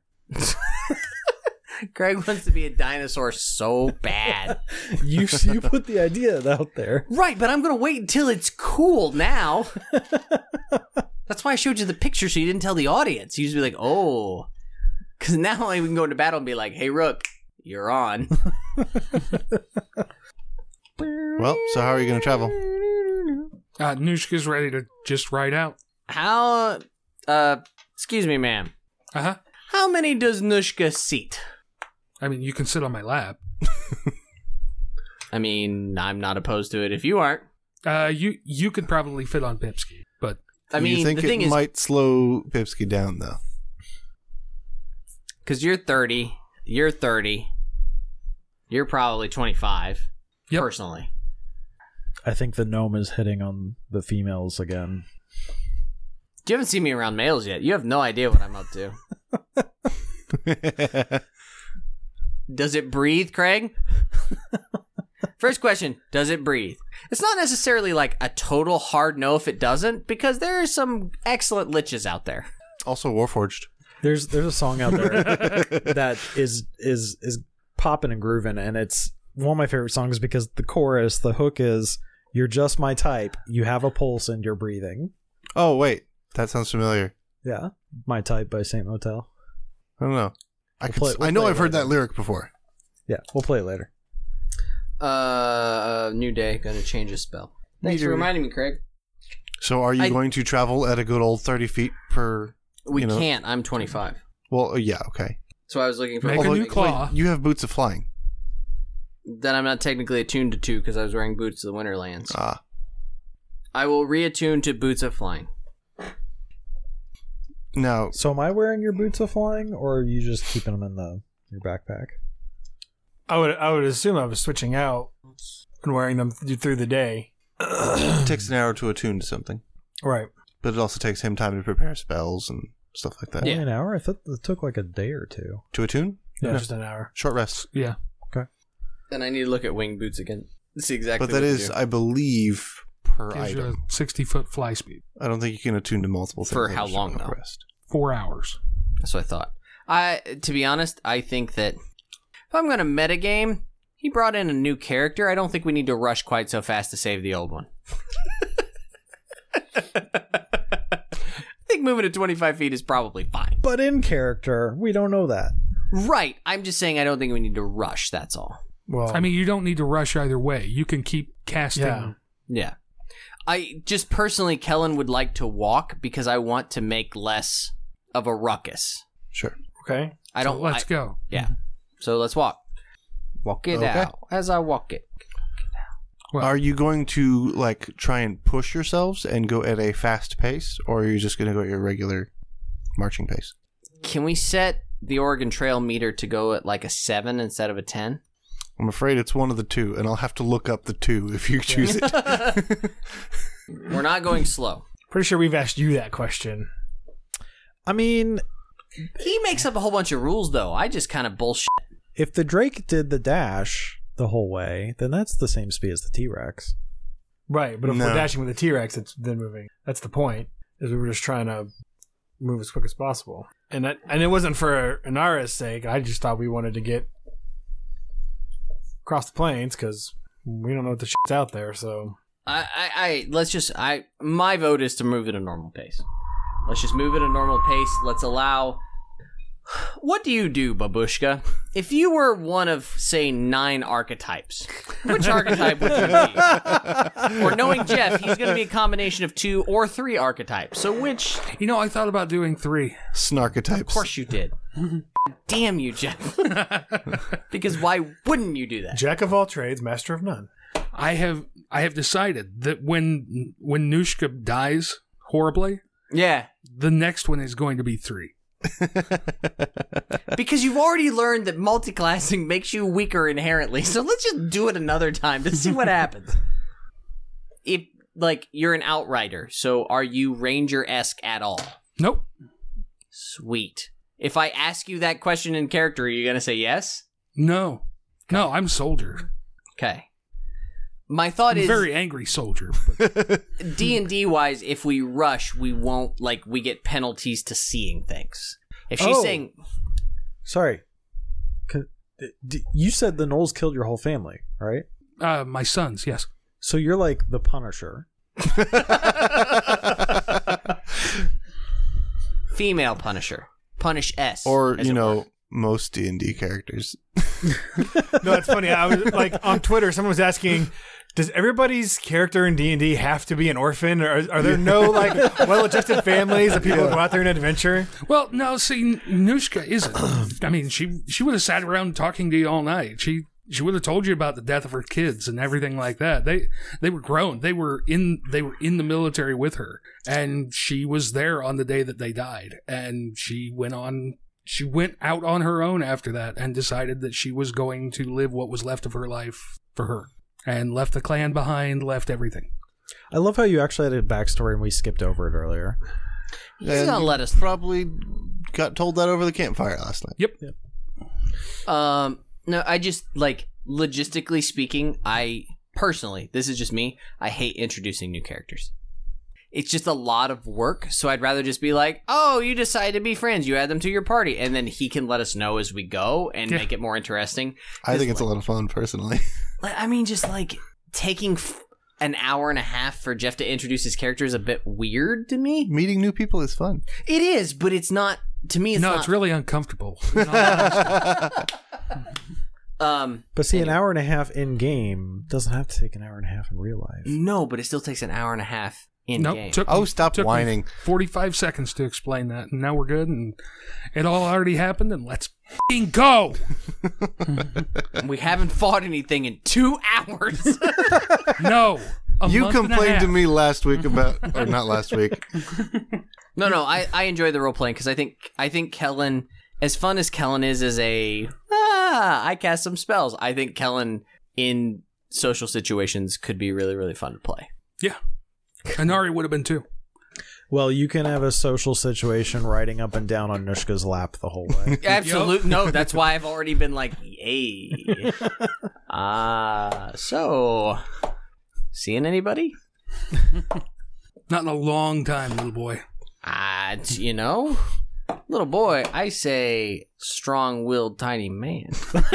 Greg wants to be a dinosaur so bad. You you put the idea out there. Right, but I'm going to wait until it's cool now. That's why I showed you the picture so you didn't tell the audience. You just be like, oh. Because now we can go into battle and be like, hey, Rook, you're on. Well, so how are you going to travel? Uh, Nushka's ready to just ride out. How, uh, excuse me, ma'am. Uh-huh. How many does Nushka seat? I mean, you can sit on my lap. I mean, I'm not opposed to it if you aren't. Uh, you you could probably fit on Pipsky, but I mean, you think the it thing is, might slow Pipsky down, though? because you're thirty, you're thirty, you're probably twenty-five, Yep. personally. I think the gnome is hitting on the females again. You haven't seen me around males yet. You have no idea what I'm up to. Does it breathe, Craig? First question, does it breathe? It's not necessarily like a total hard no if it doesn't, because there are some excellent liches out there. Also, Warforged. There's there's a song out there that is is is popping and grooving, and it's one of my favorite songs because the chorus, the hook is, "You're just my type. You have a pulse and you're breathing." Oh, wait. That sounds familiar. Yeah, My Type by Saint Motel. I don't know. I, We'll could, play- s- we'll I know play I've heard later. that lyric before. Yeah, we'll play it later. Uh, new day, gonna change a spell. Thanks for reminding me, Craig. So are you I- going to travel at a good old thirty feet per... We you know- can't. I'm twenty-five. Well, uh, yeah, okay. So I was looking for... Make a Although, new wait, claw. you have boots of flying. Then I'm not technically attuned to two because I was wearing boots of the Winterlands. Ah. I will reattune to boots of flying. Now, So am I wearing your boots of flying, or are you just keeping them in the your backpack? I would I would assume I was switching out and wearing them th- through the day. it takes an hour to attune to something. Right. But it also takes him time to prepare spells and stuff like that. Yeah. Only an hour? I thought it took like a day or two. To attune? Yeah, No. just an hour. Short rest. yeah. Then I need to look at wing boots again. See exactly But that what to is, do. I believe, per Gives you a item. sixty-foot fly speed. I don't think you can attune to multiple things. For on how a short long, though? Rest. Four hours. That's what I thought. I, to be honest, I think that if I'm going to metagame, he brought in a new character. I don't think we need to rush quite so fast to save the old one. I think moving to twenty-five feet is probably fine. But in character, we don't know that. Right. I'm just saying I don't think we need to rush, that's all. Well, I mean, you don't need to rush either way. You can keep casting. Yeah. Yeah. I just personally, Kellen would like to walk because I want to make less of a ruckus. Sure. okay. I So don't. let's I- go. Yeah. So let's walk. Walk it Okay. out as I walk it. Well, Are you going to, like, try and push yourselves and go at a fast pace, or are you just going to go at your regular marching pace? Can we set the Oregon Trail meter to go at like a seven instead of a ten? I'm afraid it's one of the two, and I'll have to look up the two if you choose it. We're not going slow. Pretty sure we've asked you that question. I mean, He makes up a whole bunch of rules, though. I just kind of bullshit. if the Drake did the dash the whole way, then that's the same speed as the T-Rex. Right, but if No. we're dashing with the T-Rex, it's then moving. That's the point. Is we were just trying to move as quick as possible, and that, and it wasn't for Inara's sake. I just thought we wanted to get across the plains because we don't know what the shit's out there. So I, I, I, let's just, I, my vote is to move at a normal pace. Let's just move at a normal pace. Let's allow... What do you do, Babushka? If you were one of, say, nine archetypes, which archetype would you be? Or knowing Jeff, he's going to be a combination of two or three archetypes. So which... You know, I thought about doing three. Snarketypes. Of course you did. Damn you, Jeff. Because why wouldn't you do that? Jack of all trades, master of none. I have I have decided that when when Nushka dies horribly, Yeah. the next one is going to be three. Because you've already learned that multiclassing makes you weaker inherently, so let's just do it another time to see what happens. If, like, you're an outrider, so are you Ranger-esque at all? Nope. Sweet. If I ask you that question in character, are you going to say yes? No. No, I'm soldier. Okay. My thought I'm a is... very angry soldier. But D and D wise, if we rush, we won't, like, we get penalties to seeing things. If she's Oh. saying... Sorry. C- d- You said the Knolls killed your whole family, right? uh, my sons, yes. So you're like the Punisher. Female Punisher. Punish S. Or, as you it know, were. most D and D characters. No, it's funny. I was like on Twitter, someone was asking, does everybody's character in D and D have to be an orphan? Or are, are there no like well-adjusted families that people go out there and adventure? Well, no, see, Nushka isn't. I mean, she she would have sat around talking to you all night. She she would have told you about the death of her kids and everything like that. They they were grown. They were in they were in the military with her, and she was there on the day that they died. And she went on. She went out on her own after that and decided that she was going to live what was left of her life for her, and left the clan behind, left everything. I love how you actually had a backstory and we skipped over it earlier. He's And gonna you let us... Probably got told that over the campfire last night. Yep. Um, no, I just, like, logistically speaking, I, personally, this is just me, I hate introducing new characters. It's just a lot of work, so I'd rather just be like, oh, you decide to be friends, you add them to your party, and then he can let us know as we go and Yeah. make it more interesting. I think it's a lot of fun, personally. Like, I mean, just, like, taking f- an hour and a half for Jeff to introduce his character is a bit weird to me. Meeting new people is fun. It is, but it's not, to me, it's no, not. it's really uncomfortable. In all honesty. Um, But see, an hour and a half in game doesn't have to take an hour and a half in real life. no, but it still takes an hour and a half in Nope. game. Took Oh, me- stop took me whining. forty-five seconds to explain that, and now we're good, and it all already happened, and let's f***ing go! We haven't fought anything in two hours. No. A You month and a complained to half. me last week about, or not last week. No, no, I, I enjoy the role playing because I think I think Kellen, as fun as Kellen is as a ah, I cast some spells. I think Kellen in social situations could be really really fun to play. Yeah. Anari would have been too. Well, you can have a social situation riding up and down on Nushka's lap the whole way. Absolutely, no. That's why I've already been like, hey, ah, so seeing anybody? Not in a long time, little boy. Ah, t- you know, little boy. I say strong-willed tiny man.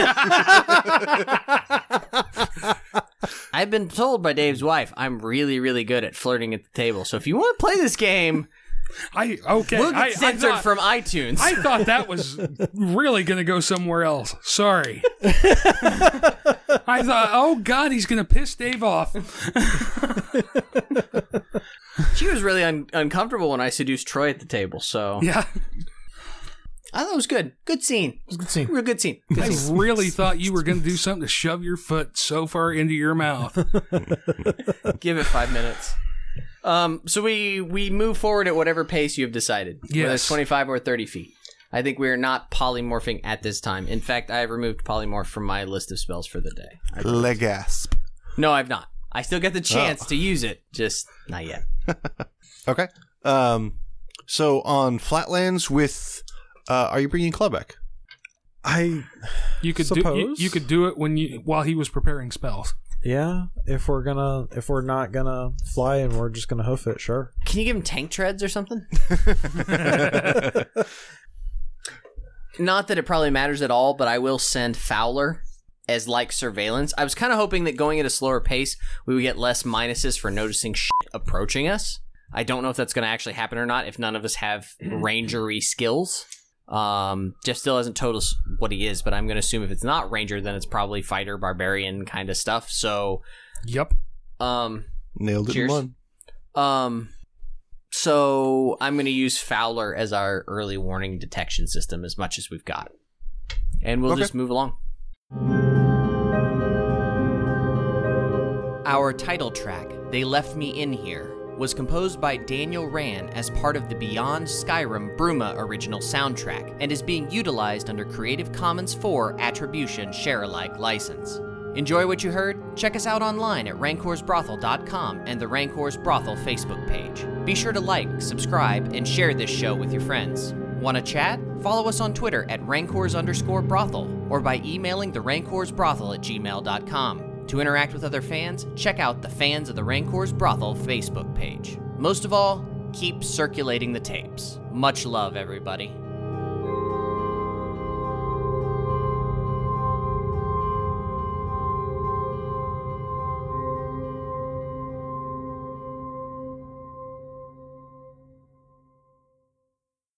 I've been told by Dave's wife I'm really, really good at flirting at the table. So if you want to play this game, I okay. we'll get I, I censored thought, from iTunes. I thought that was really going to go somewhere else. Sorry. I thought, oh God, he's going to piss Dave off. She was really un- uncomfortable when I seduced Troy at the table. So Yeah. I thought it was good. Good scene. It's a good scene. Real good scene. Good I scene. really thought you were going to do something to shove your foot so far into your mouth. Give it five minutes. Um, so we we move forward at whatever pace you have decided, whether it's Yes. twenty-five or thirty feet. I think we are not polymorphing at this time. In fact, I have removed polymorph from my list of spells for the day. I- Legasp. no, I've not. I still get the chance to use it, just not yet. Okay. Um. So on Flatlands with, uh, are you bringing Clubbeck? I, You could do you, Suppose. you could do it when you while he was preparing spells. yeah, if we're gonna, if we're not gonna fly and we're just gonna hoof it, sure. Can you give him tank treads or something? Not that it probably matters at all, but I will send Fowler as like surveillance. I was kind of hoping that going at a slower pace, we would get less minuses for noticing shit approaching us. I don't know if that's going to actually happen or not if none of us have rangery skills. Um, Jeff still hasn't told us what he is, but I'm going to assume if it's not ranger, then it's probably fighter, barbarian kind of stuff. So, Yep. um, Nailed it Cheers. in one. um, so I'm going to use Fowler as our early warning detection system as much as we've got, and we'll Okay. just move along. Our title track, They Left Me In Here, was composed by Daniel Rand as part of the Beyond Skyrim Bruma original soundtrack and is being utilized under Creative Commons four Attribution Share-alike license. Enjoy what you heard? Check us out online at rancors brothel dot com and the Rancors Brothel Facebook page. Be sure to like, subscribe, and share this show with your friends. Want to chat? Follow us on Twitter at rancors underscore brothel or by emailing the rancorsbrothel at gmail dot com. To interact with other fans, check out the Fans of the Rancors Brothel Facebook page. Most of all, keep circulating the tapes. Much love, everybody.